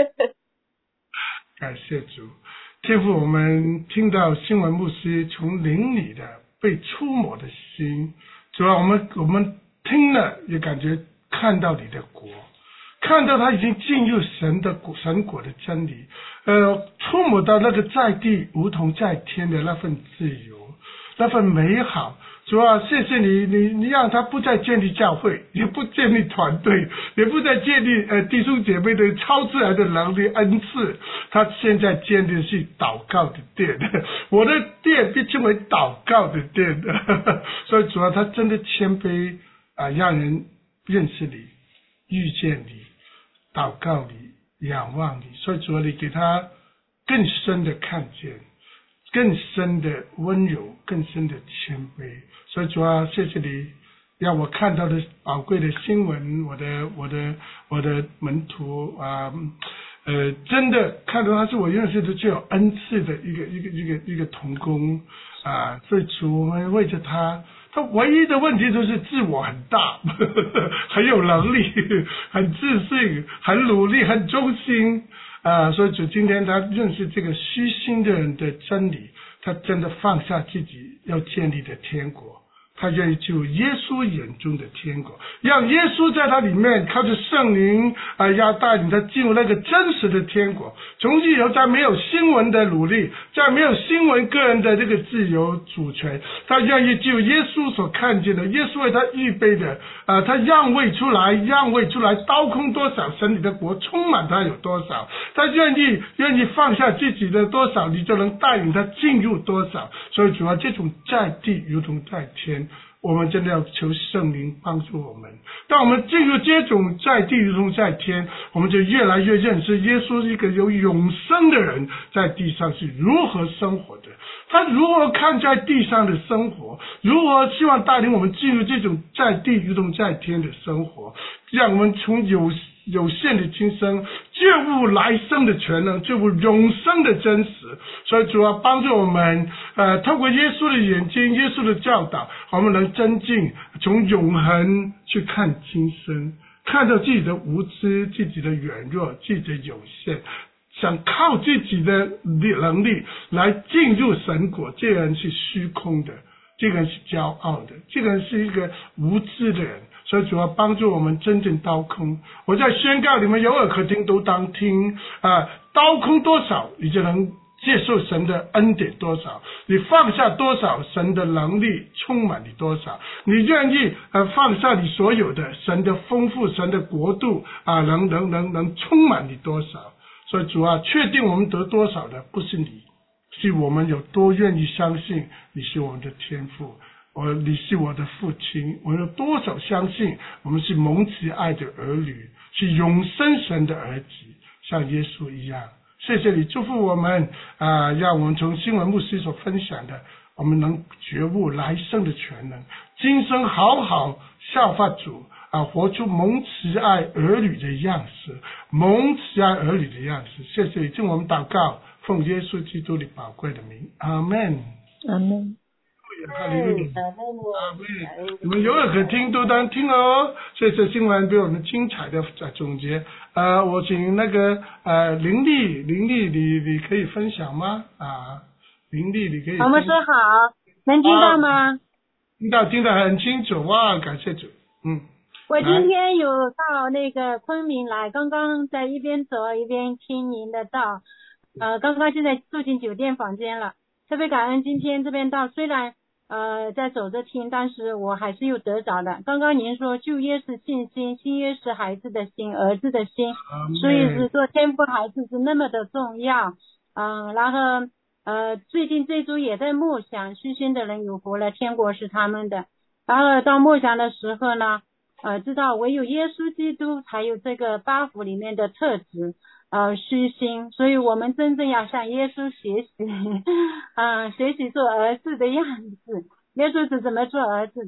感谢主，天父，我们听到新闻牧师从灵里的被触摸的心，主要我们我们听了也感觉看到你的国，看到他已经进入神的国神国的真理，呃，触摸到那个在地如同在天的那份自由，那份美好。主啊，谢谢你，你你让他不再建立教会，也不建立团队，也不再建立呃弟兄姐妹的超自然的能力恩赐，他现在建立的是祷告的殿，我的殿被称为祷告的殿，所以主要他真的谦卑啊、呃，让人认识你，遇见你，祷告你，仰望你，所以主要你给他更深的看见，更深的温柔，更深的谦卑。所以主要谢谢你让我看到的宝贵的新闻，我的我的我的门徒啊，呃，真的看到他是我认识的最有恩赐的一个一个一个一个同工啊。所以主，我们为着他，他唯一的问题就是自我很大，呵呵，很有能力，很自信，很努力，很忠心啊。所以主今天他认识这个虚心的人的真理，他真的放下自己要建立的天国，他愿意进入耶稣眼中的天国，让耶稣在他里面靠着圣灵啊，要带领他进入那个真实的天国。从今以后，再没有新闻的努力，再没有新闻个人的这个自由主权，他愿意进入耶稣所看见的，耶稣为他预备的啊，他让位出来，让位出来，刀空多少，神你的国充满他有多少，他愿意愿意放下自己的多少，你就能带领他进入多少。所以主要这种在地如同在天，我们真的要求圣灵帮助我们。当我们进入这种在地如同在天，我们就越来越认识耶稣是一个有永生的人，在地上是如何生活的，他如何看在地上的生活，如何希望带领我们进入这种在地如同在天的生活，让我们从有有限的今生觉悟来生的全能，觉悟永生的真实。所以主要帮助我们呃，透过耶稣的眼睛，耶稣的教导，我们能增进从永恒去看今生，看到自己的无知，自己的软弱，自己的有限，想靠自己的能力来进入神国，这个人是虚空的，这个人是骄傲的，这个人是一个无知的人。所以主要帮助我们真正刀空。我在宣告你们有耳可听都当听啊！刀空多少，你就能接受神的恩典多少，你放下多少，神的能力充满你多少，你愿意呃放下你所有的，神的丰富，神的国度啊，能能能能充满你多少。所以主啊，确定我们得多少的不是你，是我们有多愿意相信你是我们的天父，我你是我的父亲，我有多少相信我们是蒙慈爱的儿女，是永生神的儿子，像耶稣一样。谢谢你祝福我们啊，让我们从新闻牧师所分享的，我们能觉悟来生的全能，今生好好效法主啊，活出蒙慈爱儿女的样式，蒙慈爱儿女的样式。谢谢你听我们祷告，奉耶稣基督的宝贵的名，阿们， 阿们。 哈利路亚，你们有耳可听都当听哦。这次新闻给我们精彩的总结。呃，我请那个呃林丽，林丽你你可以分享吗？啊，林丽你可以。 我们说好，能听到吗？啊、 听到，听得很清楚哇！感谢主，嗯。 我今天有到那个昆明来，刚刚在一边走一边听您的道，呃，刚刚现在住进酒店房间了，特别感恩今天这边道，虽然。呃，在走着听，但是我还是有得着的。刚刚您说旧约是信心，新约是孩子的心，儿子的心，所以是做天父孩子是那么的重要。嗯，然后呃，最近这周也在默想，虚心的人有福了，天国是他们的。然后到默想的时候呢，呃，知道唯有耶稣基督才有这个八福里面的特质。呃，虚心，所以我们真正要向耶稣学习，啊、呃，学习做儿子的样子。耶稣是怎么做儿子的？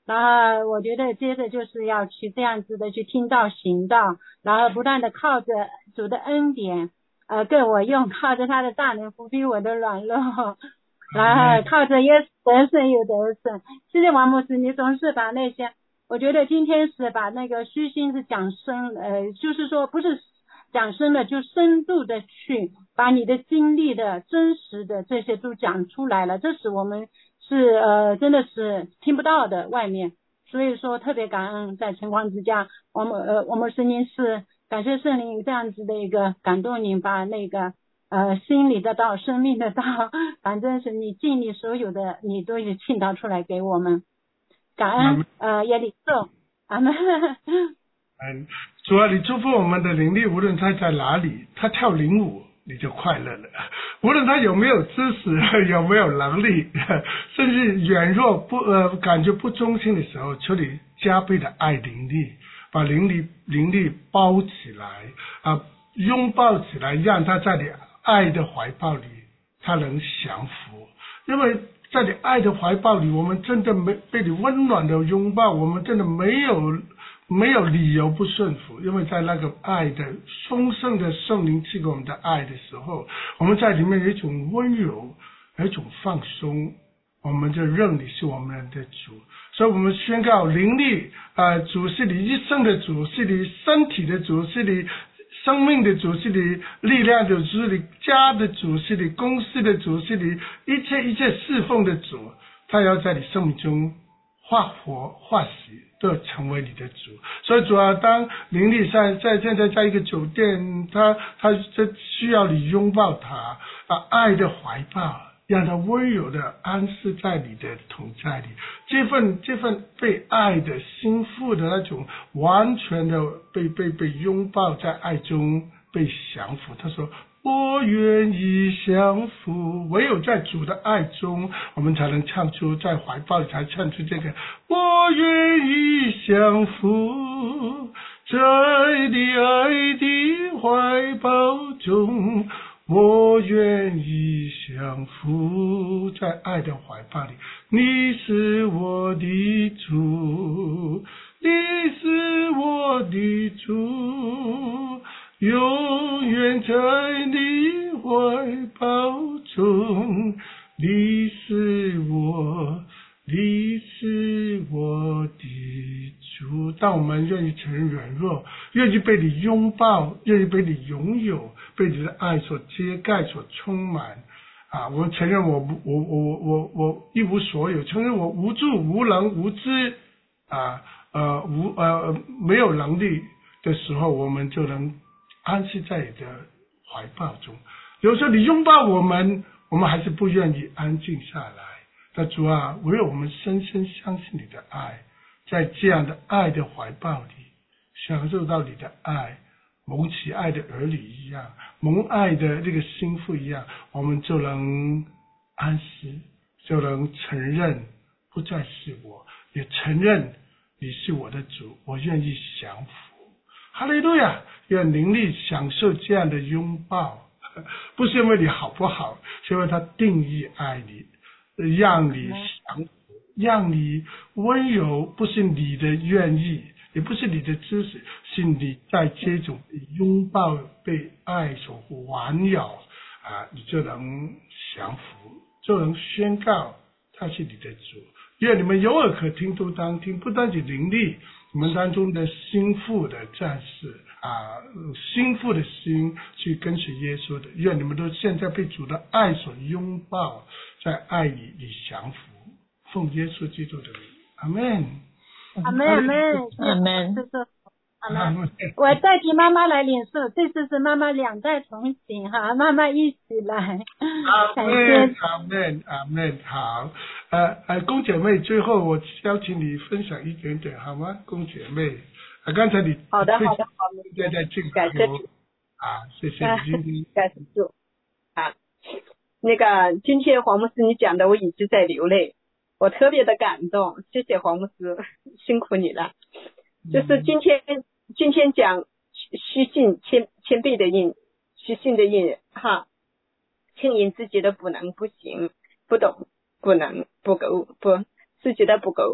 然后我觉得接着就是要去这样子的去听道行道，然后不断的靠着主的恩典呃跟我用，靠着他的大能扶庇我的软弱，然后靠着耶稣得胜有得胜。谢谢王牧师，你总是把那些，我觉得今天是把那个虚心是讲深，呃就是说不是讲深的，就深度的去把你的经历的真实的这些都讲出来了，这是我们是呃真的是听不到的外面，所以说特别感恩在情况之下，我们呃我们声音是感谢圣灵这样子的一个感动您，把那个呃心里的道生命的道，反正是你尽力所有的你都是倾倒出来给我们，感恩呃也领受阿们。 嗯，主啊，你祝福我们的灵力，无论他在哪里，他跳灵舞你就快乐了。无论他有没有知识，有没有能力，甚至软弱不呃感觉不中心的时候，求你加倍的爱灵力，把灵力灵力包起来啊，拥抱起来，让他在你爱的怀抱里，他能降服。因为在你爱的怀抱里，我们真的没被你温暖的拥抱，我们真的没有。没有理由不顺服，因为在那个爱的丰盛的圣灵赐给我们的爱的时候，我们在里面有一种温柔，有一种放松，我们就认你是我们的主。所以我们宣告灵力啊、呃，主是你一生的主，是你身体的主，是你生命的主，是你力量的主，是你家的主，是你公司的主，是你一切一切侍奉的主，他要在你生命中化活化死，都成为你的主。所以主啊，当灵力在在现在在一个酒店，他他这需要你拥抱他啊，爱的怀抱，让他温柔的安适在你的同在里。这份这份被爱的心腹的那种完全的被被被拥抱，在爱中被降服。他说我愿意降服，唯有在主的爱中，我们才能唱出，在怀抱里才唱出这个我愿意降服，在你爱的怀抱中，我愿意降服，在爱的怀抱里，你是我的主，你是我的主，永远在你怀抱中，你是我，你是我的主。当我们愿意承认软弱，愿意被你拥抱，愿意被你拥有，被你的爱所遮盖所充满啊！我承认我我我我我我一无所有，承认我无助无能无知啊呃无呃没有能力的时候，我们就能安息在你的怀抱中。有时候你拥抱我们，我们还是不愿意安静下来。但主啊，唯有我们深深相信你的爱，在这样的爱的怀抱里，享受到你的爱，蒙起爱的儿女一样，蒙爱的这个心腹一样，我们就能安息，就能承认不再是我，也承认你是我的主，我愿意降服。哈利路亚！愿灵力享受这样的拥抱，不是因为你好不好，是因为他定义爱你，让你降服，让你温柔，不是你的愿意，也不是你的知识，是你在这种拥抱被爱所环绕啊，你就能降服，就能宣告他是你的主。愿你们有耳可听都当听，不单仅灵力，你们当中的心腹的战士啊，心腹的心去跟随耶稣的，愿你们都现在被主的爱所拥抱，在爱里里降服，奉耶稣基督的名，阿们， 阿们，阿们， 阿们， 阿们。我代替妈妈来领受，这次是妈妈两代同行哈，妈妈一起来， 阿们，阿们，阿们，好。呃呃，龚姐妹，最后我邀请你分享一点点好吗？龚姐妹，啊，刚才你好的好的好的， 在在敬感谢主啊，谢谢你今天感谢主啊。那个今天黄牧师你讲的，我一直在流泪，我特别的感动，谢谢黄牧师，辛苦你了。就是今天、嗯、今天讲虚信谦谦卑的印，虚信的印哈，承认自己的不能不行不懂。不能不够不自己的不够，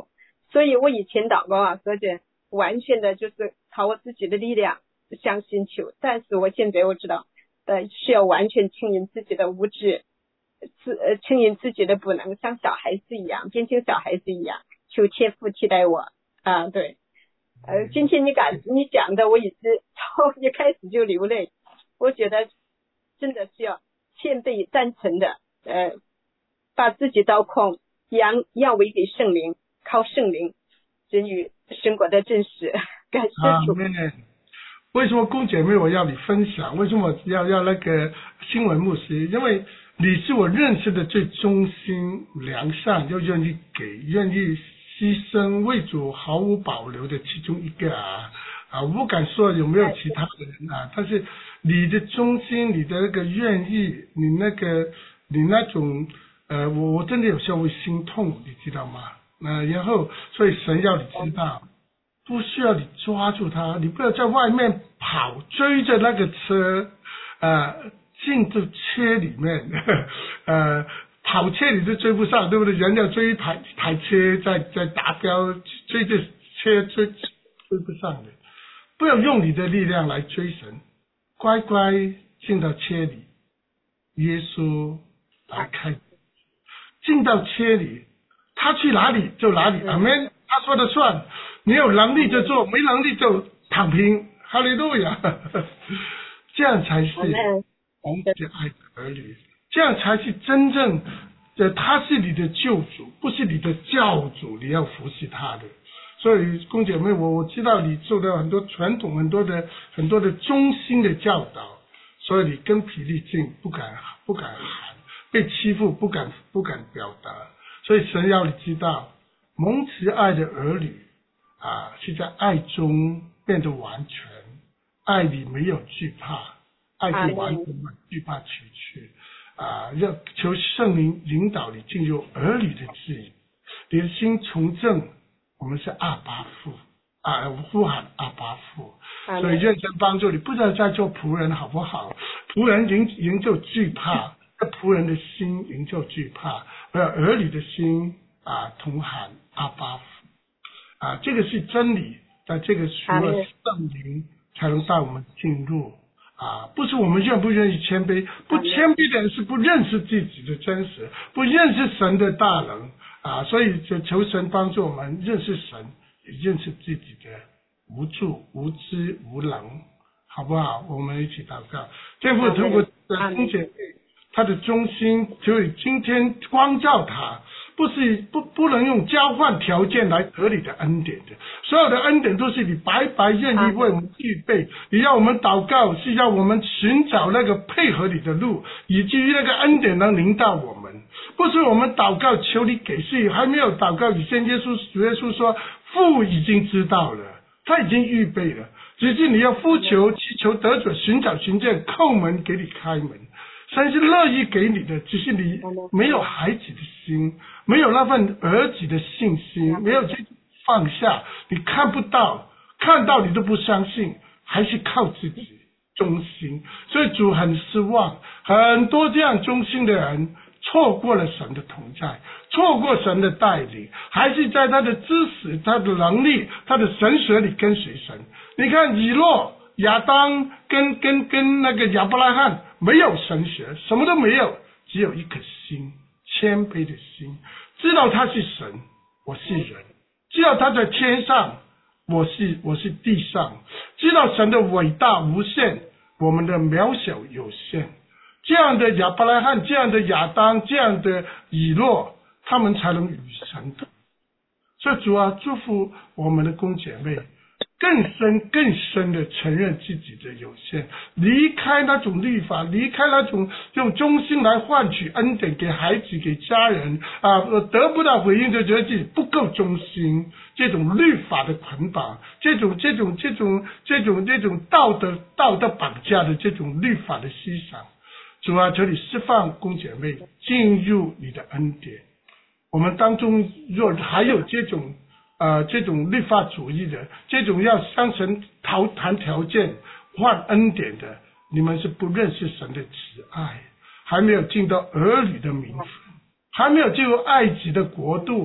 所以我以前祷告啊，或者完全的就是靠我自己的力量相信求，但是我现在我知道呃是要完全承认自己的无知，自呃承认自己的不能，像小孩子一样，变成小孩子一样，求天父替代我啊。对，呃今天你感你讲的我一直从一开始就流泪，我觉得真的是要谦卑赞成的，呃把自己倒空，让让位给圣灵，靠圣灵真与生活的真实。感谢主。 为什么公姐妹我要你分享？为什么要要那个新闻牧师？因为你是我认识的最忠心良善又愿意给愿意牺牲为主毫无保留的其中一个啊啊！我不敢说有没有其他的人啊，但是你的忠心，你的那个愿意，你那个你那种呃，我我真的有时候会心痛，你知道吗？那、呃、然后所以神要你知道。不需要你抓住他，你不要在外面跑追着那个车，呃，进这车里面，呵呵呃，跑车你都追不上，对不对？人要追一台台车在在达标，追着车追追不上的。不要用你的力量来追神，乖乖进到车里，耶稣来开，进到车里，他去哪里就哪里，阿们，他说的算。你有能力就做，没能力就躺平，哈利路亚，这样才是我们的爱的儿女，这样才是真正的他是你的救主，不是你的教主，你要服侍他的。所以公姐妹，我我知道你受到很多传统很多的很多的忠心的教导，所以你跟疲力尽，不敢不敢喊，被欺负不敢不敢表达，所以神要你知道，蒙慈爱的儿女啊，是在爱中变得完全，爱里没有惧怕，爱就完全把惧怕除去啊！要求圣灵引导你进入儿女的治理，你的心从正，我们是阿爸父啊，呼喊阿爸父，所以认真帮助你，不知道在做仆人好不好？仆人营营救惧怕，仆人的心营救惧怕，而儿女的心啊，同喊阿爸父。啊，这个是真理，在这个除了圣灵才能带我们进入啊，不是我们愿不愿意谦卑，不谦卑的人是不认识自己的真实，不认识神的大能啊，所以就求神帮助我们认识神，也认识自己的无助、无知、无能，好不好？我们一起祷告。天父，透过公姐妹她的忠心，就以今天光照她。不是不不能用交换条件来得你的恩典的，所有的恩典都是你白白愿意为我们预备。你要我们祷告，是要我们寻找那个配合你的路，以至于那个恩典能临到我们。不是我们祷告求你给，是还没有祷告以前，耶稣主耶稣说父已经知道了，他已经预备了，只是你要呼求祈求得着，寻找寻见，叩门给你开门。神是乐意给你的，只是你没有孩子的心，没有那份儿子的信心，没有去放下，你看不到，看到你都不相信，还是靠自己忠心。所以主很失望，很多这样忠心的人错过了神的同在，错过神的带领，还是在他的知识、他的能力、他的神学里跟随神。你看以诺、亚当跟跟跟那个亚伯拉罕没有神学，什么都没有，只有一颗心，谦卑的心，知道他是神，我是人，知道他在天上，我是我是地上，知道神的伟大无限，我们的渺小有限。这样的亚伯拉罕，这样的亚当，这样的以诺，他们才能与神同。所以主啊，祝福我们的公姐妹更深更深的承认自己的有限，离开那种律法，离开那种用忠心来换取恩典给孩子给家人啊，得不到回应就觉得自己不够忠心，这种律法的捆绑，这种这种这种这种这种道德道德绑架的这种律法的思想。主啊，求你释放公姐妹进入你的恩典。我们当中若还有这种呃，这种律法主义的，这种要向神谈条件换恩典的，你们是不认识神的慈爱，还没有进到儿女的名分，还没有进入爱子的国度，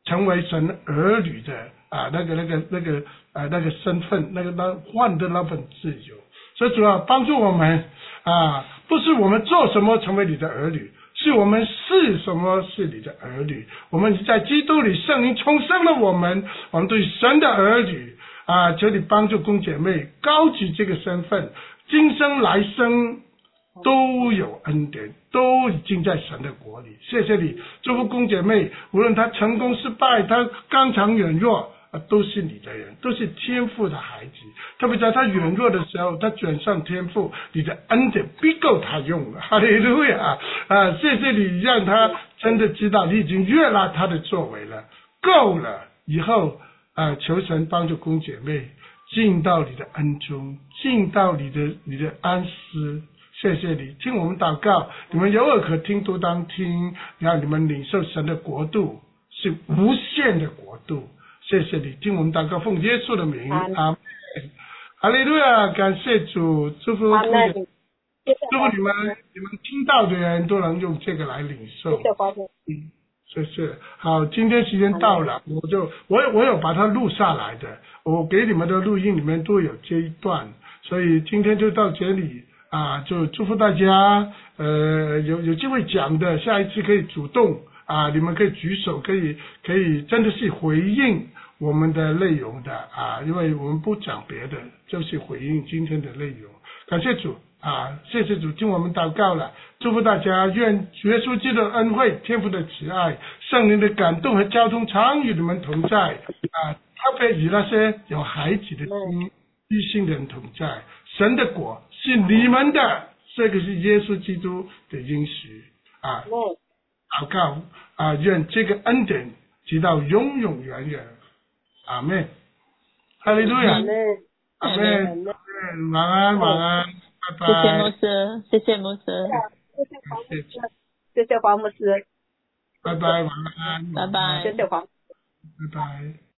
成为神儿女的啊那个那个那个啊那个身份，那个那换的那份自由。所以主要帮助我们啊，不是我们做什么成为你的儿女，是我们是什么是你的儿女。我们在基督里，圣灵重生了我们，我们对神的儿女啊，求你帮助公姐妹高举这个身份，今生来生都有恩典，都已经在神的国里。谢谢你，祝福公姐妹，无论她成功失败，她刚强软弱，都是你的人，都是天父的孩子。特别在他软弱的时候，他转向天父，你的恩典必够他用了。哈利路亚啊！谢谢你让他真的知道你已经悦纳他的作为了，够了。以后啊，求神帮助公姐妹进到你的恩中，进到你的你的安息。谢谢你，听我们祷告，你们有耳可听都当听，让你们领受神的国度是无限的国度。谢谢你，听我们祷告，奉耶稣的名，阿门。哈利路亚，感谢主，祝福祝福你们，你们听到的人都能用这个来领受。嗯，谢谢。好，今天时间到了，我就我我有把它录下来的，我给你们的录音里面都有这一段，所以今天就到这里啊，就祝福大家，呃，有有机会讲的，下一次可以主动啊，你们可以举手，可以可以真的是回应我们的内容的啊，因为我们不讲别的，就是回应今天的内容。感谢主啊，谢谢主，听我们祷告了，祝福大家，愿耶稣基督的恩惠、天父的慈爱、圣灵的感动和交通常与你们同在啊，特别与那些有孩子的心、虚心的人同在。神的果是你们的，这个是耶稣基督的应许啊。祷告啊，愿这个恩典直到永永远远。阿门，哈利路亚，阿门，晚安，晚安，拜拜。 谢谢牧师，谢谢牧师， 谢谢谢谢黄牧师， 拜拜，晚安， 拜拜， 谢谢黄， 拜拜。